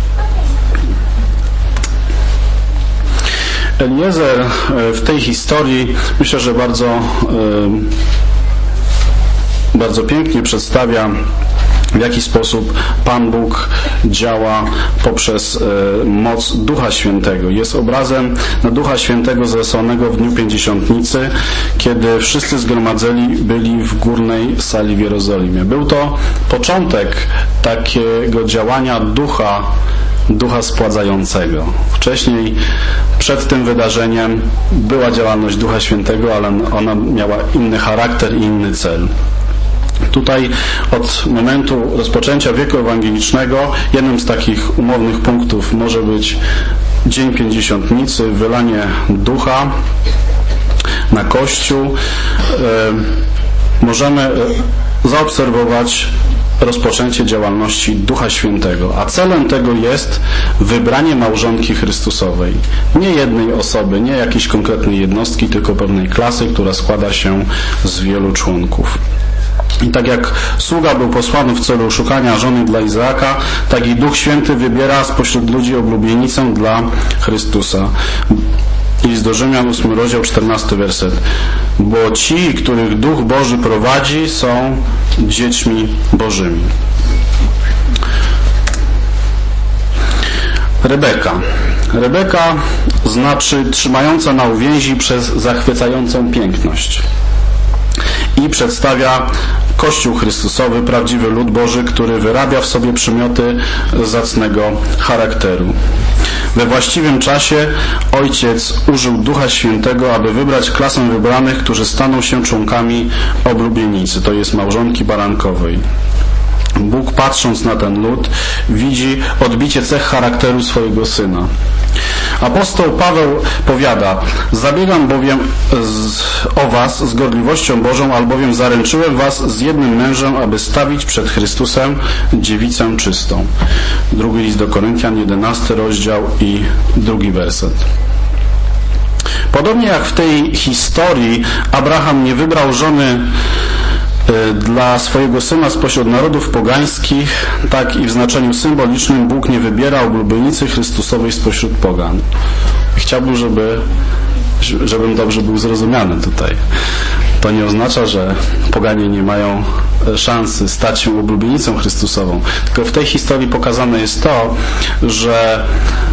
Eliezer w tej historii, myślę, że bardzo, bardzo pięknie przedstawia, w jaki sposób Pan Bóg działa poprzez moc Ducha Świętego. Jest obrazem na Ducha Świętego zesłanego w dniu Pięćdziesiątnicy, kiedy wszyscy zgromadzeni byli w górnej sali w Jerozolimie. Był to początek takiego działania Ducha Ducha Spładzającego. Wcześniej, przed tym wydarzeniem, była działalność Ducha Świętego, ale ona miała inny charakter i inny cel. Tutaj od momentu rozpoczęcia wieku ewangelicznego jednym z takich umownych punktów może być Dzień Pięćdziesiątnicy, wylanie Ducha na Kościół. Możemy zaobserwować rozpoczęcie działalności Ducha Świętego, a celem tego jest wybranie małżonki Chrystusowej. Nie jednej osoby, nie jakiejś konkretnej jednostki, tylko pewnej klasy, która składa się z wielu członków. I tak jak sługa był posłany w celu szukania żony dla Izaaka, tak i Duch Święty wybiera spośród ludzi oblubienicę dla Chrystusa. List do Rzymian, ósmy rozdział, czternasty werset. Bo ci, których Duch Boży prowadzi, są dziećmi Bożymi. Rebeka. Rebeka znaczy trzymająca na uwięzi przez zachwycającą piękność. I przedstawia Kościół Chrystusowy, prawdziwy lud Boży, który wyrabia w sobie przymioty zacnego charakteru. We właściwym czasie Ojciec użył Ducha Świętego, aby wybrać klasę wybranych, którzy staną się członkami oblubienicy, to jest małżonki barankowej. Bóg, patrząc na ten lud, widzi odbicie cech charakteru swojego Syna. Apostoł Paweł powiada: zabiegam bowiem z, o was z gorliwością Bożą, albowiem zaręczyłem was z jednym mężem, aby stawić przed Chrystusem dziewicę czystą. Drugi list do Koryntian, jedenasty rozdział i drugi werset. Podobnie jak w tej historii Abraham nie wybrał żony dla swojego syna spośród narodów pogańskich, tak i w znaczeniu symbolicznym Bóg nie wybiera oblubienicy Chrystusowej spośród pogan. Chciałbym, żeby, żebym dobrze był zrozumiany tutaj. To nie oznacza, że poganie nie mają szansy stać się oblubienicą Chrystusową. Tylko w tej historii pokazane jest to, że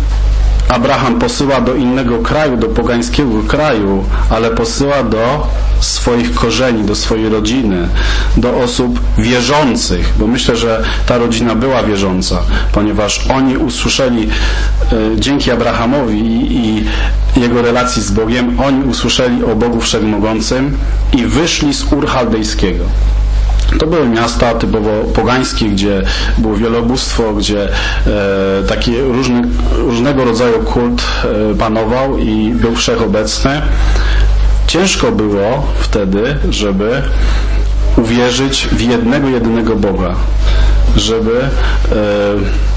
Abraham posyła do innego kraju, do pogańskiego kraju, ale posyła do swoich korzeni, do swojej rodziny, do osób wierzących, bo myślę, że ta rodzina była wierząca, ponieważ oni usłyszeli e, dzięki Abrahamowi i, i jego relacji z Bogiem, oni usłyszeli o Bogu Wszechmogącym i wyszli z Ur Chaldejskiego. To były miasta typowo pogańskie, gdzie było wielobóstwo, gdzie e, taki różny, różnego rodzaju kult e, panował i był wszechobecny. Ciężko było wtedy, żeby uwierzyć w jednego, jedynego Boga, żeby e,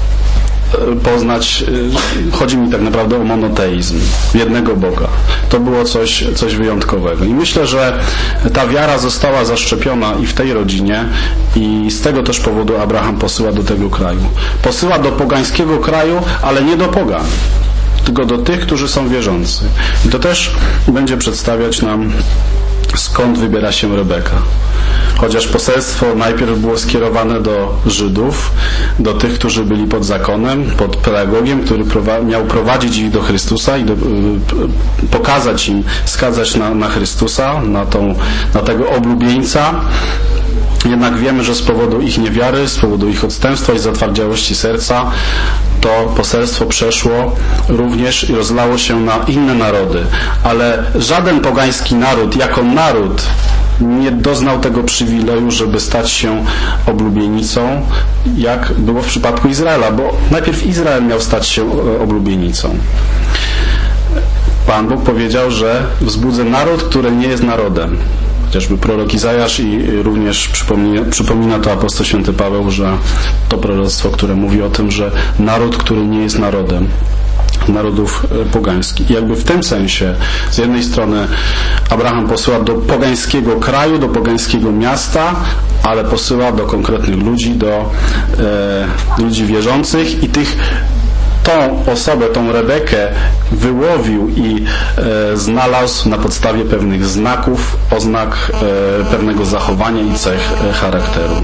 poznać, chodzi mi tak naprawdę o monoteizm, jednego Boga. To było coś, coś wyjątkowego. I myślę, że ta wiara została zaszczepiona i w tej rodzinie i z tego też powodu Abraham posyła do tego kraju. Posyła do pogańskiego kraju, ale nie do pogan, tylko do tych, którzy są wierzący. I to też będzie przedstawiać nam, skąd wybiera się Rebeka. Chociaż poselstwo najpierw było skierowane do Żydów, do tych, którzy byli pod zakonem, pod pedagogiem, który miał prowadzić ich do Chrystusa i do, pokazać im, wskazać na, na Chrystusa, na, tą, na tego oblubieńca. Jednak wiemy, że z powodu ich niewiary, z powodu ich odstępstwa i zatwardziałości serca, to poselstwo przeszło również i rozlało się na inne narody. Ale żaden pogański naród, jako naród, nie doznał tego przywileju, żeby stać się oblubienicą, jak było w przypadku Izraela, bo najpierw Izrael miał stać się oblubienicą. Pan Bóg powiedział, że wzbudzę naród, który nie jest narodem. Chociażby prorok Izajasz i również przypomina, przypomina to apostoł święty Paweł, że to proroctwo, które mówi o tym, że naród, który nie jest narodem, narodów pogańskich. I jakby w tym sensie, z jednej strony Abraham posyła do pogańskiego kraju, do pogańskiego miasta, ale posyła do konkretnych ludzi, do e, ludzi wierzących i tych tą osobę, tą Rebekę wyłowił i e, znalazł na podstawie pewnych znaków, oznak e, pewnego zachowania i cech e, charakteru.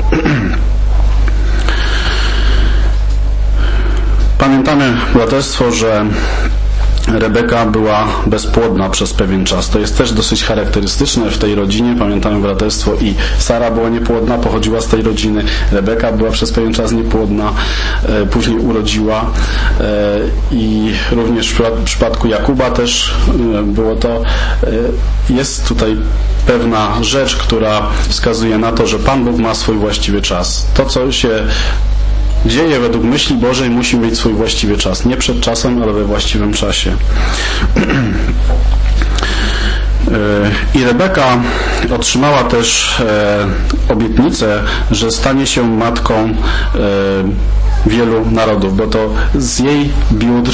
Pamiętamy, braterstwo, że Rebeka była bezpłodna przez pewien czas. To jest też dosyć charakterystyczne w tej rodzinie. Pamiętamy, braterstwo, i Sara była niepłodna, pochodziła z tej rodziny. Rebeka była przez pewien czas niepłodna, później urodziła i również w przypadku Jakuba też było to. Jest tutaj pewna rzecz, która wskazuje na to, że Pan Bóg ma swój właściwy czas. To, co się dzieje według myśli Bożej, musi mieć swój właściwy czas. Nie przed czasem, ale we właściwym czasie. I Rebeka otrzymała też obietnicę, że stanie się matką wielu narodów, bo to z jej biódr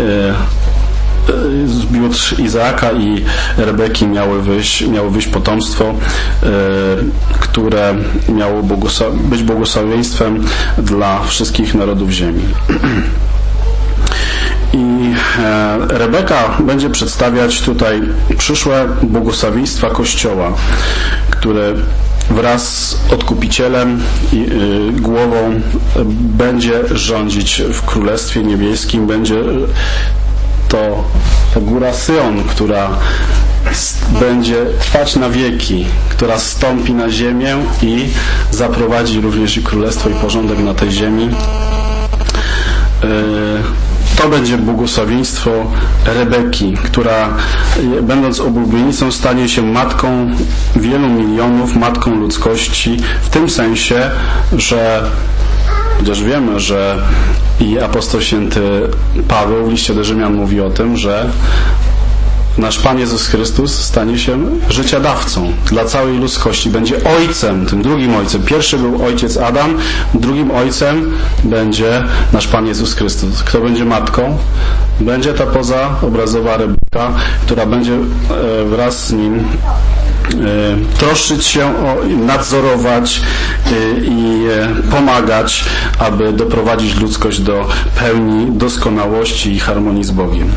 z biódr Izaaka i Rebeki miało wyjść, miało wyjść potomstwo, e, które miało błogosław- być błogosławieństwem dla wszystkich narodów ziemi. I Rebeka będzie przedstawiać tutaj przyszłe błogosławieństwa Kościoła, które wraz z Odkupicielem i y, głową będzie rządzić w Królestwie Niebieskim. Będzie to ta góra Syjon, która będzie trwać na wieki, która zstąpi na ziemię i zaprowadzi również i królestwo i porządek na tej ziemi. To będzie błogosławieństwo Rebeki, która będąc oblubienicą stanie się matką wielu milionów, matką ludzkości, w tym sensie, że chociaż wiemy, że i apostoł święty Paweł w liście do Rzymian mówi o tym, że nasz Pan Jezus Chrystus stanie się życiodawcą dla całej ludzkości. Będzie ojcem, tym drugim ojcem. Pierwszy był ojciec Adam, drugim ojcem będzie nasz Pan Jezus Chrystus. Kto będzie matką? Będzie ta pozaobrazowa Rebeka, która będzie wraz z nim troszczyć się o, nadzorować i pomagać, aby doprowadzić ludzkość do pełni doskonałości i harmonii z Bogiem.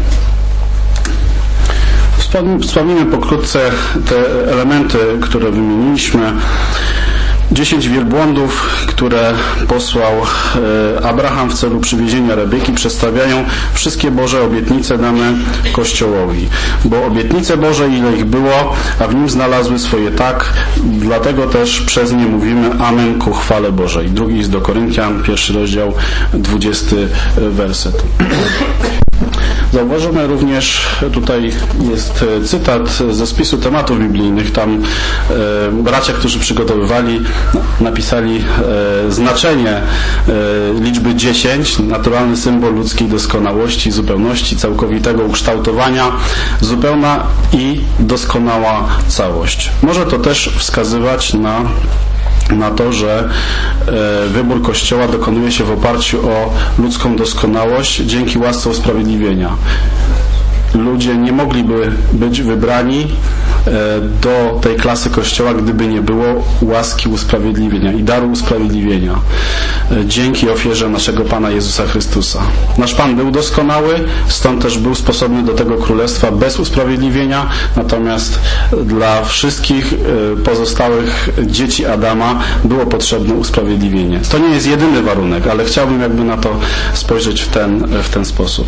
Wspomnimy pokrótce te elementy, które wymieniliśmy. Dziesięć wielbłądów, które posłał Abraham w celu przywiezienia Rebeki, przedstawiają wszystkie Boże obietnice dane Kościołowi. Bo obietnice Boże, ile ich było, a w nim znalazły swoje tak, dlatego też przez nie mówimy Amen ku chwale Bożej. Drugi list do Koryntian, pierwszy rozdział, dwudziesty werset. Zauważamy również, tutaj jest cytat ze spisu tematów biblijnych. Tam e, bracia, którzy przygotowywali, napisali e, znaczenie e, liczby dziesięć, naturalny symbol ludzkiej doskonałości, zupełności, całkowitego ukształtowania, zupełna i doskonała całość. Może to też wskazywać na na to, że wybór Kościoła dokonuje się w oparciu o ludzką doskonałość dzięki łasce usprawiedliwienia. Ludzie nie mogliby być wybrani do tej klasy Kościoła, gdyby nie było łaski usprawiedliwienia i daru usprawiedliwienia dzięki ofierze naszego Pana Jezusa Chrystusa. Nasz Pan był doskonały, stąd też był sposobny do tego królestwa bez usprawiedliwienia, natomiast dla wszystkich pozostałych dzieci Adama było potrzebne usprawiedliwienie. To nie jest jedyny warunek, ale chciałbym jakby na to spojrzeć w ten, w ten sposób.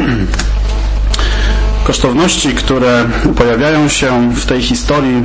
Kosztowności, które pojawiają się w tej historii,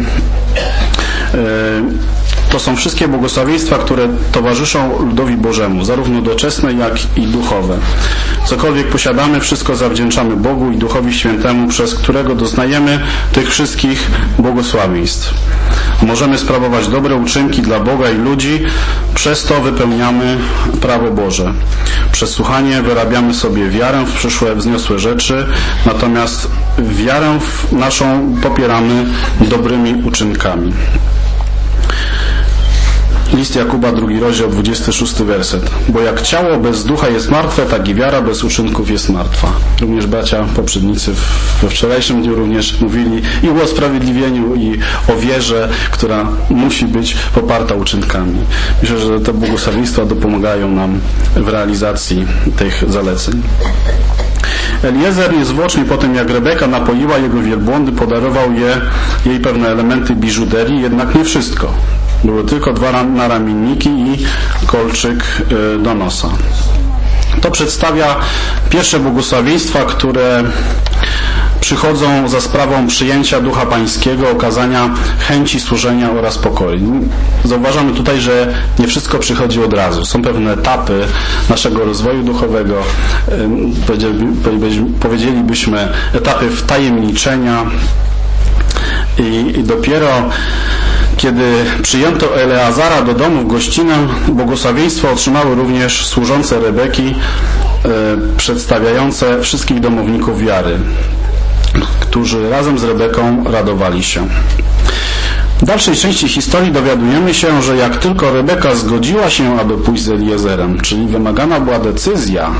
to są wszystkie błogosławieństwa, które towarzyszą ludowi Bożemu, zarówno doczesne, jak i duchowe. Cokolwiek posiadamy, wszystko zawdzięczamy Bogu i Duchowi Świętemu, przez którego doznajemy tych wszystkich błogosławieństw. Możemy sprawować dobre uczynki dla Boga i ludzi, przez to wypełniamy prawo Boże. Przez słuchanie wyrabiamy sobie wiarę w przyszłe wzniosłe rzeczy, natomiast wiarę naszą popieramy dobrymi uczynkami. List Jakuba, drugi rozdział, dwudziesty szósty werset. Bo jak ciało bez ducha jest martwe, tak i wiara bez uczynków jest martwa. Również bracia poprzednicy we wczorajszym dniu również mówili i o usprawiedliwieniu, i o wierze, która musi być poparta uczynkami. Myślę, że te błogosławieństwa dopomagają nam w realizacji tych zaleceń. Eliezer niezwłocznie po tym, jak Rebeka napoiła jego wielbłądy, podarował je, jej pewne elementy biżuterii, jednak nie wszystko. Były tylko dwa naramienniki i kolczyk do nosa. To przedstawia pierwsze błogosławieństwa, które przychodzą za sprawą przyjęcia Ducha Pańskiego, okazania chęci służenia oraz pokoju. Zauważamy tutaj, że nie wszystko przychodzi od razu. Są pewne etapy naszego rozwoju duchowego, powiedzielibyśmy etapy wtajemniczenia i, i dopiero kiedy przyjęto Eleazara do domu w gościnę, błogosławieństwo otrzymały również służące Rebeki, e, przedstawiające wszystkich domowników wiary, którzy razem z Rebeką radowali się. W dalszej części historii dowiadujemy się, że jak tylko Rebeka zgodziła się, aby pójść z Eliezerem, czyli wymagana była decyzja,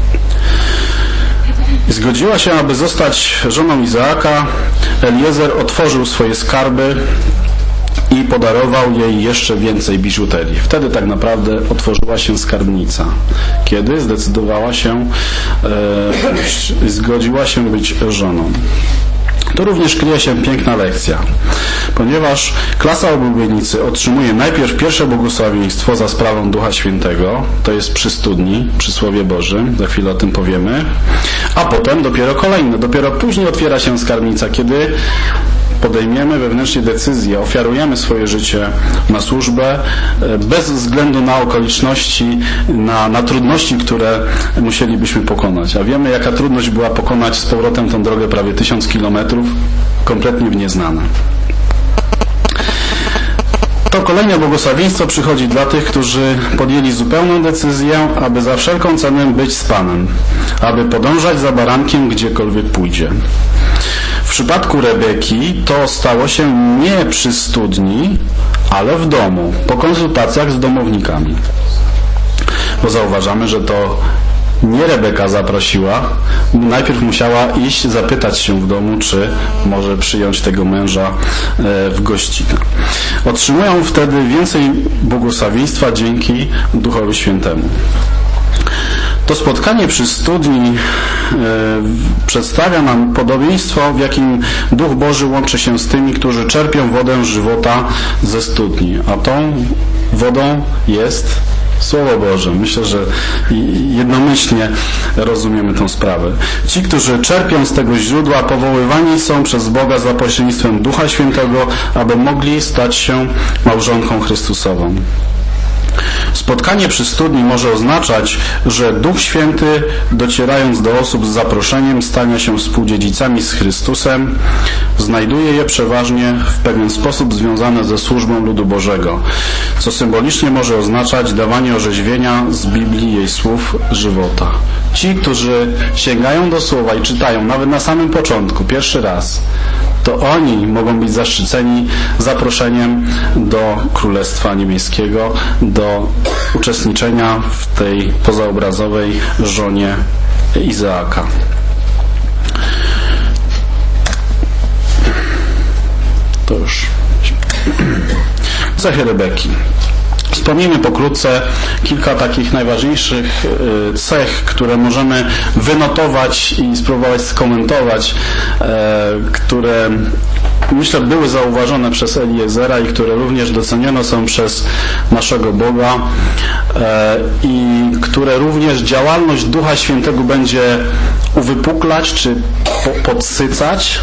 zgodziła się, aby zostać żoną Izaaka, Eliezer otworzył swoje skarby i podarował jej jeszcze więcej biżuterii. Wtedy tak naprawdę otworzyła się skarbnica. Kiedy zdecydowała się, e, zgodziła się być żoną. Tu również kryje się piękna lekcja, ponieważ klasa oblubienicy otrzymuje najpierw pierwsze błogosławieństwo za sprawą Ducha Świętego, to jest przy studni, przy Słowie Bożym, za chwilę o tym powiemy, a potem dopiero kolejne, dopiero później otwiera się skarbnica, kiedy podejmiemy wewnętrznie decyzję, ofiarujemy swoje życie na służbę bez względu na okoliczności, na, na trudności, które musielibyśmy pokonać. A wiemy, jaka trudność była pokonać z powrotem tą drogę prawie tysiąc kilometrów, kompletnie w nieznane. To kolejne błogosławieństwo przychodzi dla tych, którzy podjęli zupełną decyzję, aby za wszelką cenę być z Panem, aby podążać za barankiem gdziekolwiek pójdzie. W przypadku Rebeki to stało się nie przy studni, ale w domu, po konsultacjach z domownikami. Bo zauważamy, że to nie Rebeka zaprosiła, najpierw musiała iść, zapytać się w domu, czy może przyjąć tego męża w gościnę. Otrzymują wtedy więcej błogosławieństwa dzięki Duchowi Świętemu. To spotkanie przy studni e, przedstawia nam podobieństwo, w jakim Duch Boży łączy się z tymi, którzy czerpią wodę żywota ze studni. A tą wodą jest Słowo Boże. Myślę, że jednomyślnie rozumiemy tę sprawę. Ci, którzy czerpią z tego źródła, powoływani są przez Boga za pośrednictwem Ducha Świętego, aby mogli stać się małżonką Chrystusową. Spotkanie przy studni może oznaczać, że Duch Święty, docierając do osób z zaproszeniem stania się współdziedzicami z Chrystusem, znajduje je przeważnie w pewien sposób związane ze służbą ludu Bożego, co symbolicznie może oznaczać dawanie orzeźwienia z Biblii jej słów żywota. Ci, którzy sięgają do słowa i czytają, nawet na samym początku, pierwszy raz, to oni mogą być zaszczyceni zaproszeniem do Królestwa Niebieskiego, do uczestniczenia w tej pozaobrazowej żonie Izaaka. To już cechy Rebeki. Wspomnimy pokrótce kilka takich najważniejszych cech, które możemy wynotować i spróbować skomentować, które myślę były zauważone przez Eliezera i które również docenione są przez naszego Boga i które również działalność Ducha Świętego będzie uwypuklać czy podsycać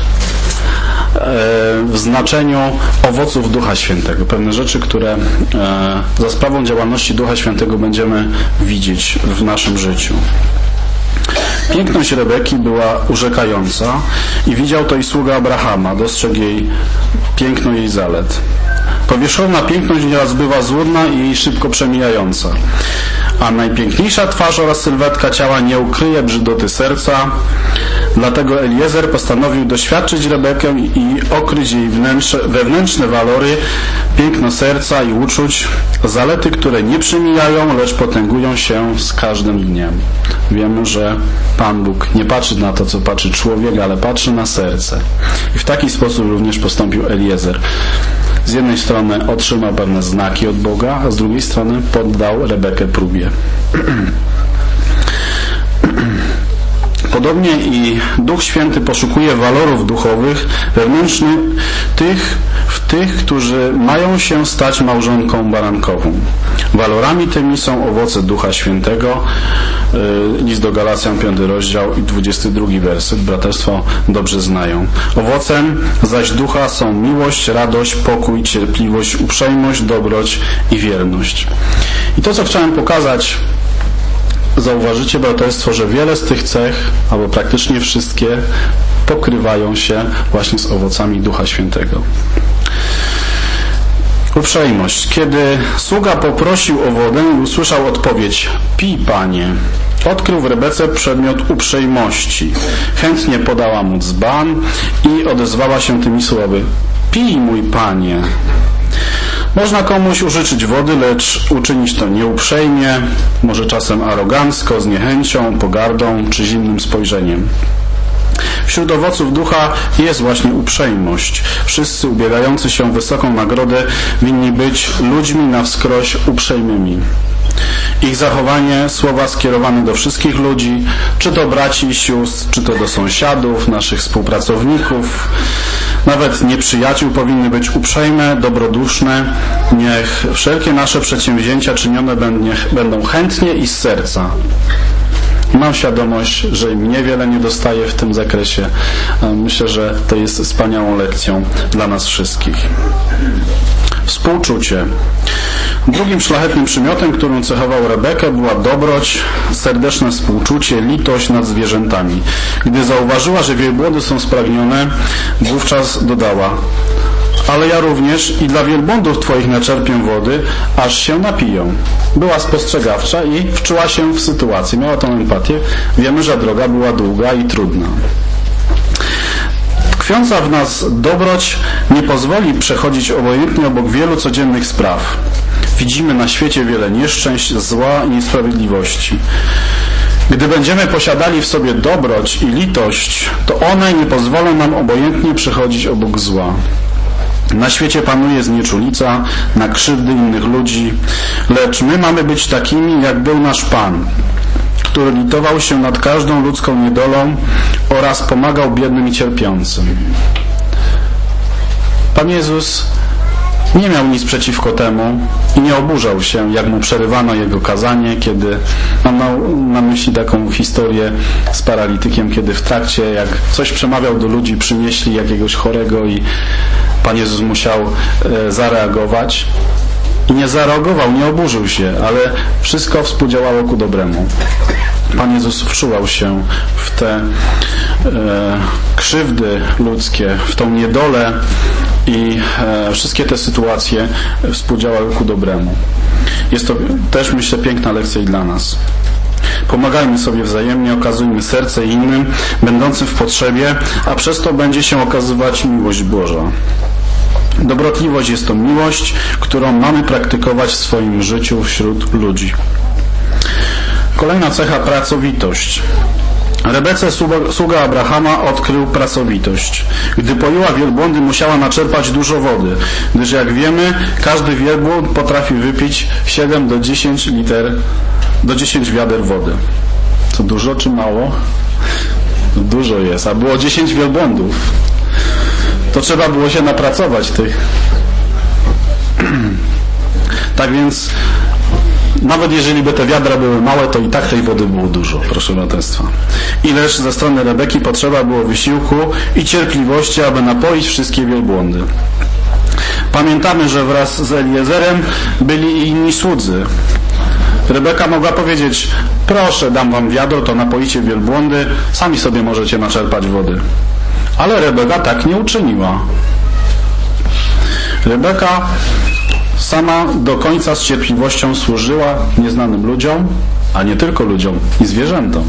w znaczeniu owoców Ducha Świętego. Pewne rzeczy, które za sprawą działalności Ducha Świętego będziemy widzieć w naszym życiu. Piękność Rebeki była urzekająca i widział to i sługa Abrahama, dostrzegł jej piękno jej zalet. Powierzchowna piękność nieraz bywa złudna i szybko przemijająca, a najpiękniejsza twarz oraz sylwetka ciała nie ukryje brzydoty serca. Dlatego Eliezer postanowił doświadczyć Rebekę i okryć jej wewnętrzne walory, piękno serca i uczuć, zalety, które nie przemijają, lecz potęgują się z każdym dniem. Wiemy, że Pan Bóg nie patrzy na to, co patrzy człowiek, ale patrzy na serce. I w taki sposób również postąpił Eliezer. Z jednej strony otrzymał pewne znaki od Boga, a z drugiej strony poddał Rebekę próbie. Podobnie i Duch Święty poszukuje walorów duchowych wewnętrznych tych, w tych, którzy mają się stać małżonką barankową. Walorami tymi są owoce Ducha Świętego. List do Galacjan, piąty rozdział i dwudziesty drugi werset. Braterstwo dobrze znają. Owocem zaś Ducha są miłość, radość, pokój, cierpliwość, uprzejmość, dobroć i wierność. I to, co chciałem pokazać, zauważycie, braterstwo, że wiele z tych cech, albo praktycznie wszystkie, pokrywają się właśnie z owocami Ducha Świętego. Uprzejmość. Kiedy sługa poprosił o wodę i usłyszał odpowiedź: pij, Panie, odkrył w Rebece przedmiot uprzejmości. Chętnie podała mu dzban i odezwała się tymi słowy: pij, mój Panie. Można komuś użyczyć wody, lecz uczynić to nieuprzejmie, może czasem arogancko, z niechęcią, pogardą czy zimnym spojrzeniem. W Wśród owoców ducha jest właśnie uprzejmość. Wszyscy ubiegający się o wysoką nagrodę winni być ludźmi na wskroś uprzejmymi. Ich zachowanie, słowa skierowane do wszystkich ludzi, czy to braci i sióstr, czy to do sąsiadów, naszych współpracowników, nawet nieprzyjaciół powinny być uprzejme, dobroduszne. Niech wszelkie nasze przedsięwzięcia czynione będą chętnie i z serca. Mam świadomość, że mnie wiele nie dostaje w tym zakresie. Myślę, że to jest wspaniałą lekcją dla nas wszystkich. Współczucie. Drugim szlachetnym przymiotem, którym cechował Rebekę, była dobroć, serdeczne współczucie, litość nad zwierzętami. Gdy zauważyła, że wielbłądy są spragnione, wówczas dodała: ale ja również i dla wielbłądów Twoich naczerpię wody, aż się napiją. Była spostrzegawcza i wczuła się w sytuację. Miała tą empatię. Wiemy, że droga była długa i trudna. Tkwiąca w nas dobroć nie pozwoli przechodzić obojętnie obok wielu codziennych spraw. Widzimy na świecie wiele nieszczęść, zła i niesprawiedliwości. Gdy będziemy posiadali w sobie dobroć i litość, to one nie pozwolą nam obojętnie przechodzić obok zła. Na świecie panuje znieczulica na krzywdy innych ludzi, lecz my mamy być takimi, jak był nasz Pan, który litował się nad każdą ludzką niedolą oraz pomagał biednym i cierpiącym. Pan Jezus nie miał nic przeciwko temu i nie oburzał się, jak mu przerywano jego kazanie, kiedy, mam na, na myśli taką historię z paralitykiem, kiedy w trakcie, jak coś przemawiał do ludzi, przynieśli jakiegoś chorego i Pan Jezus musiał e, zareagować. I nie zareagował, nie oburzył się, ale wszystko współdziałało ku dobremu. Pan Jezus wczuwał się w te e, krzywdy ludzkie, w tą niedolę i e, wszystkie te sytuacje współdziałały ku dobremu. Jest to też, myślę, piękna lekcja i dla nas. Pomagajmy sobie wzajemnie, okazujmy serce innym, będącym w potrzebie, a przez to będzie się okazywać miłość Boża. Dobrotliwość jest to miłość, którą mamy praktykować w swoim życiu wśród ludzi. Kolejna cecha, pracowitość. Rebece, sługa Abrahama, odkrył pracowitość. Gdy poiła wielbłądy, musiała naczerpać dużo wody, gdyż jak wiemy, każdy wielbłąd potrafi wypić siedem do dziesięciu liter, do dziesięciu wiader wody. Co dużo czy mało? Dużo jest, a było dziesięć wielbłądów. To trzeba było się napracować tych. Tak więc nawet jeżeli by te wiadra były małe, to i tak tej wody było dużo, proszę braterstwa. Ileż ze strony Rebeki potrzeba było wysiłku i cierpliwości, aby napoić wszystkie wielbłądy. Pamiętamy, że wraz z Eliezerem byli i inni słudzy. Rebeka mogła powiedzieć: proszę, dam wam wiadro, to napoicie wielbłądy, sami sobie możecie naczerpać wody. Ale Rebeka tak nie uczyniła. Rebeka sama do końca z cierpliwością służyła nieznanym ludziom, a nie tylko ludziom, i zwierzętom.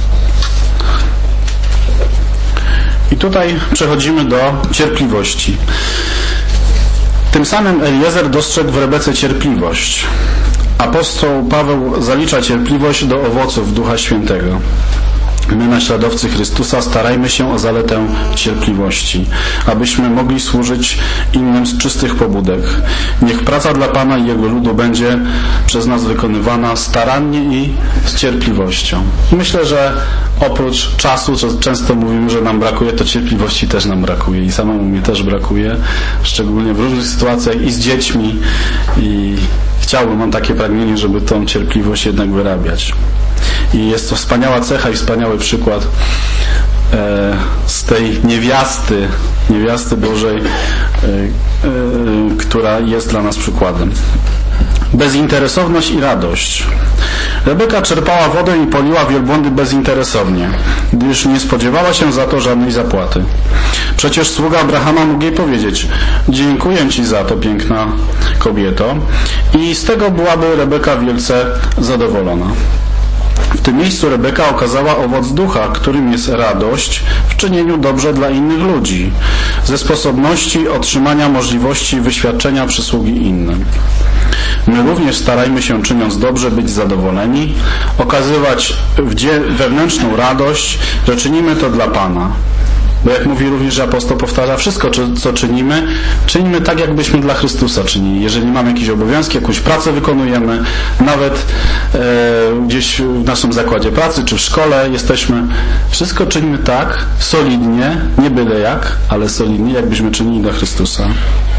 I tutaj przechodzimy do cierpliwości. Tym samym Eliezer dostrzegł w Rebece cierpliwość. Apostoł Paweł zalicza cierpliwość do owoców Ducha Świętego. My, naśladowcy Chrystusa, starajmy się o zaletę cierpliwości, abyśmy mogli służyć innym z czystych pobudek. Niech praca dla Pana i Jego ludu będzie przez nas wykonywana starannie i z cierpliwością. Myślę, że oprócz czasu, często mówimy, że nam brakuje, to cierpliwości też nam brakuje i samemu mi też brakuje, szczególnie w różnych sytuacjach i z dziećmi, i chciałbym, mam takie pragnienie, żeby tą cierpliwość jednak wyrabiać. I jest to wspaniała cecha i wspaniały przykład e, z tej niewiasty, niewiasty Bożej, e, e, która jest dla nas przykładem. Bezinteresowność i radość. Rebeka czerpała wodę i poliła wielbłądy bezinteresownie, gdyż nie spodziewała się za to żadnej zapłaty. Przecież sługa Abrahama mógł jej powiedzieć: dziękuję Ci za to, piękna kobieto, i z tego byłaby Rebeka wielce zadowolona. W tym miejscu Rebeka okazała owoc ducha, którym jest radość w czynieniu dobrze dla innych ludzi, ze sposobności otrzymania możliwości wyświadczenia przysługi innym. My również starajmy się, czyniąc dobrze, być zadowoleni, okazywać wewnętrzną radość, że czynimy to dla Pana. Bo jak mówi również apostoł, powtarza, wszystko, co czynimy, czynimy tak, jakbyśmy dla Chrystusa czynili. Jeżeli mamy jakieś obowiązki, jakąś pracę wykonujemy, nawet e, gdzieś w naszym zakładzie pracy, czy w szkole jesteśmy, wszystko czynimy tak, solidnie, nie byle jak, ale solidnie, jakbyśmy czynili dla Chrystusa.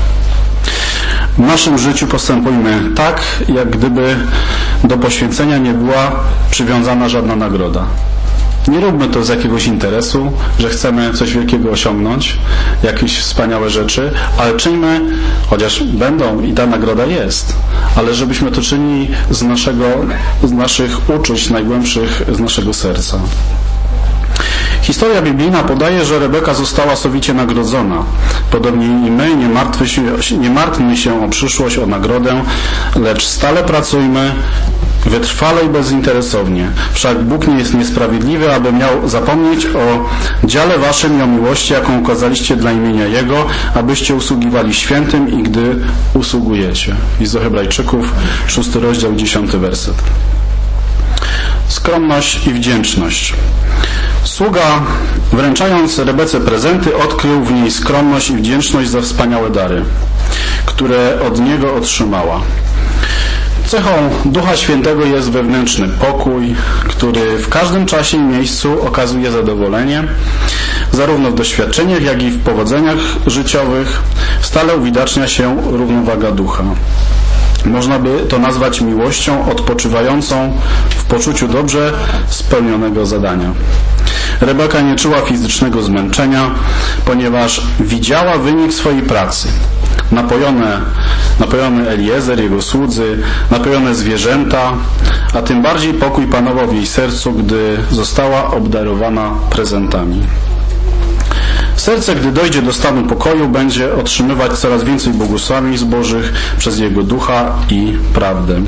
W naszym życiu postępujmy tak, jak gdyby do poświęcenia nie była przywiązana żadna nagroda. Nie róbmy to z jakiegoś interesu, że chcemy coś wielkiego osiągnąć, jakieś wspaniałe rzeczy, ale czyńmy, chociaż będą i ta nagroda jest, ale żebyśmy to czynili z naszego, z naszych uczuć najgłębszych, z naszego serca. Historia biblijna podaje, że Rebeka została sowicie nagrodzona. Podobnie i my, nie martwmy się, nie martwmy się o przyszłość, o nagrodę, lecz stale pracujmy, wytrwale i bezinteresownie. Wszak Bóg nie jest niesprawiedliwy, aby miał zapomnieć o dziale waszym i o miłości, jaką okazaliście dla imienia Jego, abyście usługiwali świętym i gdy usługujecie. List do Hebrajczyków, szósty rozdział, dziesiąty werset. Skromność i wdzięczność. Sługa, wręczając Rebece prezenty, odkrył w niej skromność i wdzięczność za wspaniałe dary, które od niego otrzymała. Cechą Ducha Świętego jest wewnętrzny pokój, który w każdym czasie i miejscu okazuje zadowolenie, zarówno w doświadczeniach, jak i w powodzeniach życiowych. Stale uwidacznia się równowaga ducha. Można by to nazwać miłością odpoczywającą w poczuciu dobrze spełnionego zadania. Rebeka nie czuła fizycznego zmęczenia, ponieważ widziała wynik swojej pracy. Napojone, napojony Eliezer, jego słudzy, napojone zwierzęta, a tym bardziej pokój panował w jej sercu, gdy została obdarowana prezentami. Serce, gdy dojdzie do stanu pokoju, będzie otrzymywać coraz więcej błogosławieństw Bożych przez Jego Ducha i prawdę.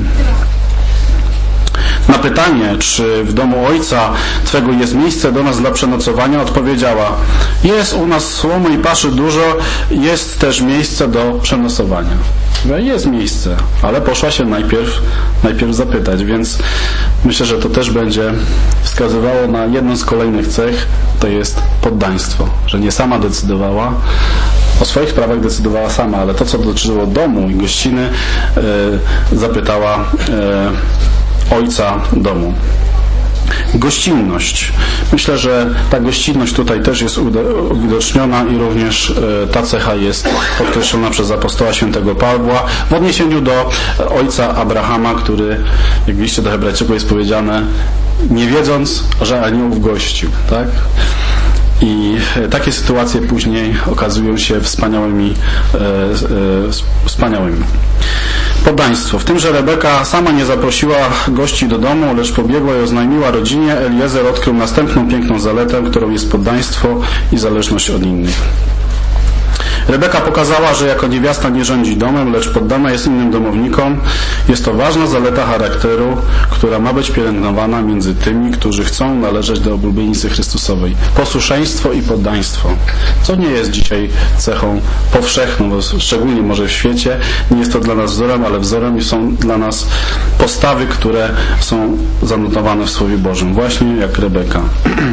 Na pytanie, czy w domu Ojca Twego jest miejsce do nas dla przenocowania, odpowiedziała: jest u nas słomy i paszy dużo, jest też miejsce do przenocowania. Jest miejsce, ale poszła się najpierw, najpierw zapytać, więc myślę, że to też będzie wskazywało na jedną z kolejnych cech, to jest poddaństwo, że nie sama decydowała, o swoich prawach decydowała sama, ale to, co dotyczyło domu i gościny, yy, zapytała yy, ojca domu. Gościnność. Myślę, że ta gościnność tutaj też jest uwidoczniona i również ta cecha jest podkreślona przez apostoła świętego Pawła w odniesieniu do ojca Abrahama, który, jak w liście do Hebrajczyków jest powiedziane, nie wiedząc, że aniołów gościł, tak? I takie sytuacje później okazują się wspaniałymi, e, e, wspaniałymi. Poddaństwo. W tym, że Rebeka sama nie zaprosiła gości do domu, lecz pobiegła i oznajmiła rodzinie, Eliezer odkrył następną piękną zaletę, którą jest poddaństwo i zależność od innych. Rebeka pokazała, że jako niewiasta nie rządzi domem, lecz poddana jest innym domownikom. Jest to ważna zaleta charakteru, która ma być pielęgnowana między tymi, którzy chcą należeć do oblubienicy Chrystusowej. Posłuszeństwo i poddaństwo, co nie jest dzisiaj cechą powszechną, bo szczególnie może w świecie. Nie jest to dla nas wzorem, ale wzorem i są dla nas postawy, które są zanotowane w Słowie Bożym, właśnie jak Rebeka.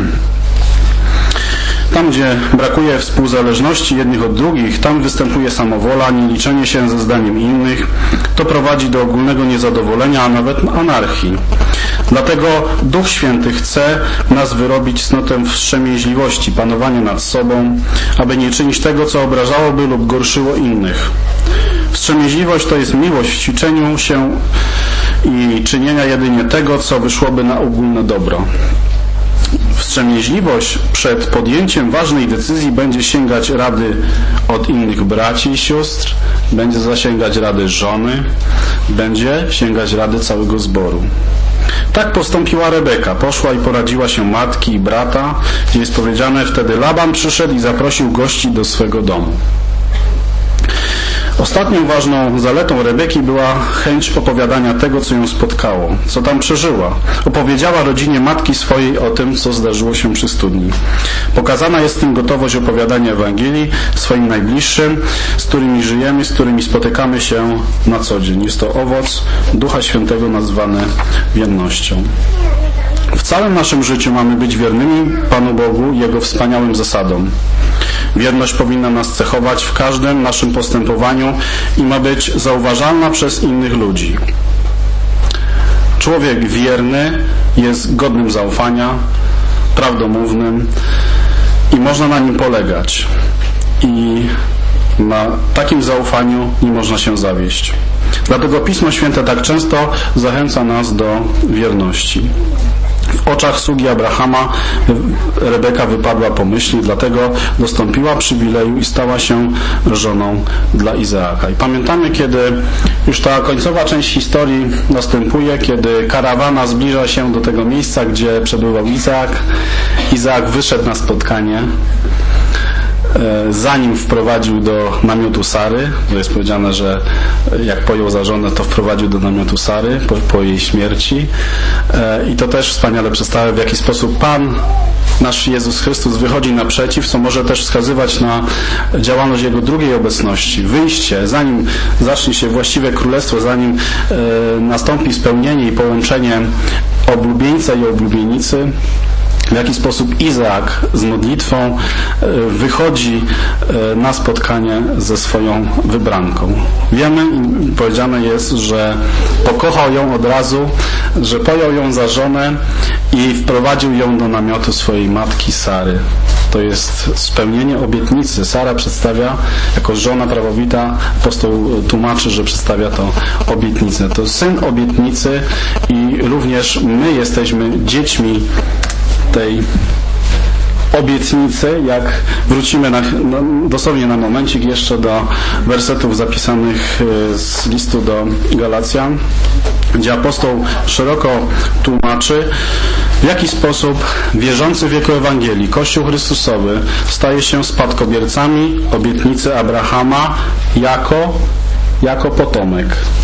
Tam, gdzie brakuje współzależności jednych od drugich, tam występuje samowola, nieliczenie się ze zdaniem innych. To prowadzi do ogólnego niezadowolenia, a nawet anarchii. Dlatego Duch Święty chce nas wyrobić cnotę wstrzemięźliwości, panowania nad sobą, aby nie czynić tego, co obrażałoby lub gorszyło innych. Wstrzemięźliwość to jest miłość w ćwiczeniu się i czynienia jedynie tego, co wyszłoby na ogólne dobro. Wstrzemięźliwość przed podjęciem ważnej decyzji będzie sięgać rady od innych braci i sióstr, będzie zasięgać rady żony, będzie sięgać rady całego zboru. Tak postąpiła Rebeka. Poszła i poradziła się matki i brata, gdzie jest powiedziane: wtedy Laban przyszedł i zaprosił gości do swego domu. Ostatnią ważną zaletą Rebeki była chęć opowiadania tego, co ją spotkało, co tam przeżyła. Opowiedziała rodzinie matki swojej o tym, co zdarzyło się przy studni. Pokazana jest tym gotowość opowiadania Ewangelii swoim najbliższym, z którymi żyjemy, z którymi spotykamy się na co dzień. Jest to owoc Ducha Świętego nazwany wiernością. W całym naszym życiu mamy być wiernymi Panu Bogu i Jego wspaniałym zasadom. Wierność powinna nas cechować w każdym naszym postępowaniu i ma być zauważalna przez innych ludzi. Człowiek wierny jest godnym zaufania, prawdomównym i można na nim polegać. I na takim zaufaniu nie można się zawieść. Dlatego Pismo Święte tak często zachęca nas do wierności. W oczach sługi Abrahama Rebeka wypadła pomyślnie, dlatego dostąpiła przywileju i stała się żoną dla Izaaka. I pamiętamy, kiedy już ta końcowa część historii następuje, kiedy karawana zbliża się do tego miejsca, gdzie przebywał Izaak. Izaak wyszedł na spotkanie, zanim wprowadził do namiotu Sary. To jest powiedziane, że jak pojął za żonę, to wprowadził do namiotu Sary po, po jej śmierci. I to też wspaniale przedstawia, w jaki sposób Pan, nasz Jezus Chrystus, wychodzi naprzeciw, co może też wskazywać na działalność Jego drugiej obecności. Wyjście, zanim zacznie się właściwe królestwo, zanim e, nastąpi spełnienie i połączenie oblubieńca i oblubienicy, w jaki sposób Izaak z modlitwą wychodzi na spotkanie ze swoją wybranką. Wiemy, i powiedziane jest, że pokochał ją od razu, że pojął ją za żonę i wprowadził ją do namiotu swojej matki Sary. To jest spełnienie obietnicy. Sara przedstawia jako żona prawowita, apostoł tłumaczy, że przedstawia to obietnicę. To syn obietnicy i również my jesteśmy dziećmi tej obietnicy, jak wrócimy na, no, dosłownie na momencik jeszcze do wersetów zapisanych z listu do Galacjan, gdzie apostoł szeroko tłumaczy, w jaki sposób wierzący w wieku Ewangelii Kościół Chrystusowy staje się spadkobiercami obietnicy Abrahama jako, jako potomek.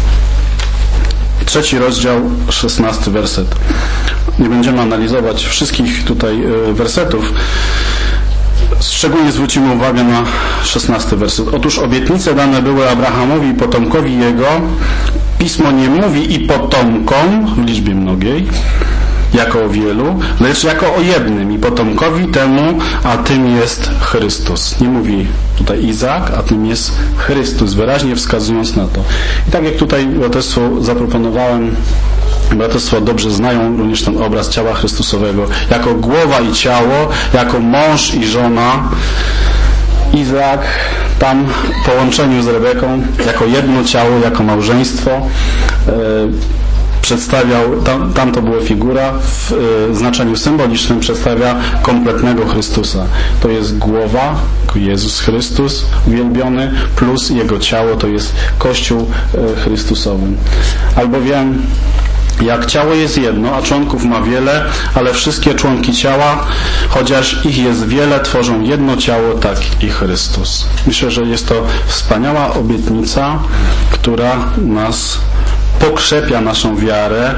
Trzeci rozdział, szesnasty werset. Nie będziemy analizować wszystkich tutaj wersetów. Szczególnie zwrócimy uwagę na szesnasty werset. Otóż obietnice dane były Abrahamowi i potomkowi jego. Pismo nie mówi i potomkom w liczbie mnogiej, jako o wielu, lecz jako o jednym i potomkowi temu, a tym jest Chrystus. Nie mówi tutaj Izaak, a tym jest Chrystus, wyraźnie wskazując na to. I tak jak tutaj braterstwo zaproponowałem, braterstwo dobrze znają również ten obraz ciała Chrystusowego, jako głowa i ciało, jako mąż i żona. Izaak tam w połączeniu z Rebeką, jako jedno ciało, jako małżeństwo, przedstawiał, tam, tam to była figura w y, znaczeniu symbolicznym, przedstawia kompletnego Chrystusa. To jest głowa, Jezus Chrystus uwielbiony, plus Jego ciało, to jest Kościół y, Chrystusowy. Albowiem jak ciało jest jedno, a członków ma wiele, ale wszystkie członki ciała, chociaż ich jest wiele, tworzą jedno ciało, tak i Chrystus. Myślę, że jest to wspaniała obietnica, która nas pokrzepia naszą wiarę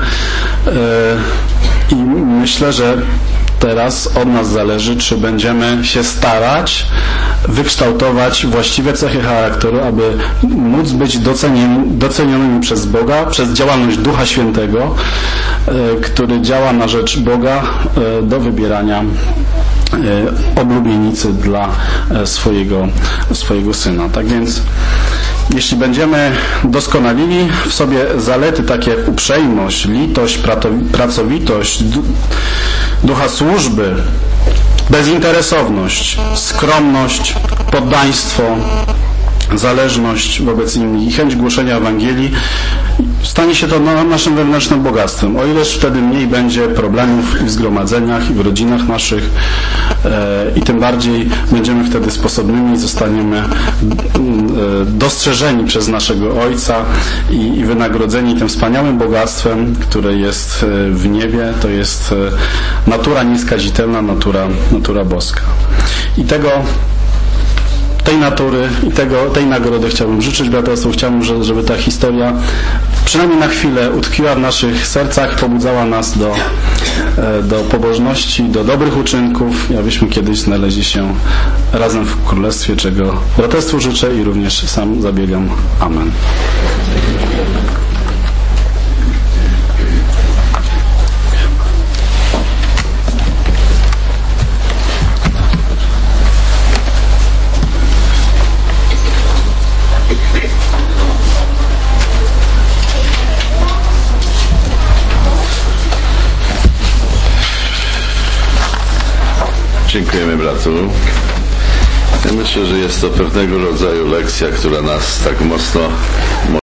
i myślę, że teraz od nas zależy, czy będziemy się starać wykształtować właściwe cechy charakteru, aby móc być docenionymi przez Boga, przez działalność Ducha Świętego, który działa na rzecz Boga do wybierania oblubienicy dla swojego, swojego Syna. Tak więc jeśli będziemy doskonalili w sobie zalety takie jak uprzejmość, litość, pracowitość, ducha służby, bezinteresowność, skromność, poddaństwo, zależność wobec innych i chęć głoszenia Ewangelii, stanie się to naszym wewnętrznym bogactwem. O ileż wtedy mniej będzie problemów i w zgromadzeniach, i w rodzinach naszych i tym bardziej będziemy wtedy sposobnymi i zostaniemy dostrzeżeni przez naszego Ojca i wynagrodzeni tym wspaniałym bogactwem, które jest w niebie. To jest natura nieskazitelna, natura, natura boska. I tego tej natury i tego, tej nagrody chciałbym życzyć braterstwu. Chciałbym, żeby ta historia przynajmniej na chwilę utkwiła w naszych sercach, pobudzała nas do, do pobożności, do dobrych uczynków i abyśmy kiedyś znaleźli się razem w Królestwie, czego braterstwu życzę i również sam zabiegam. Amen. Dziękujemy bratu. Ja myślę, że jest to pewnego rodzaju lekcja, która nas tak mocno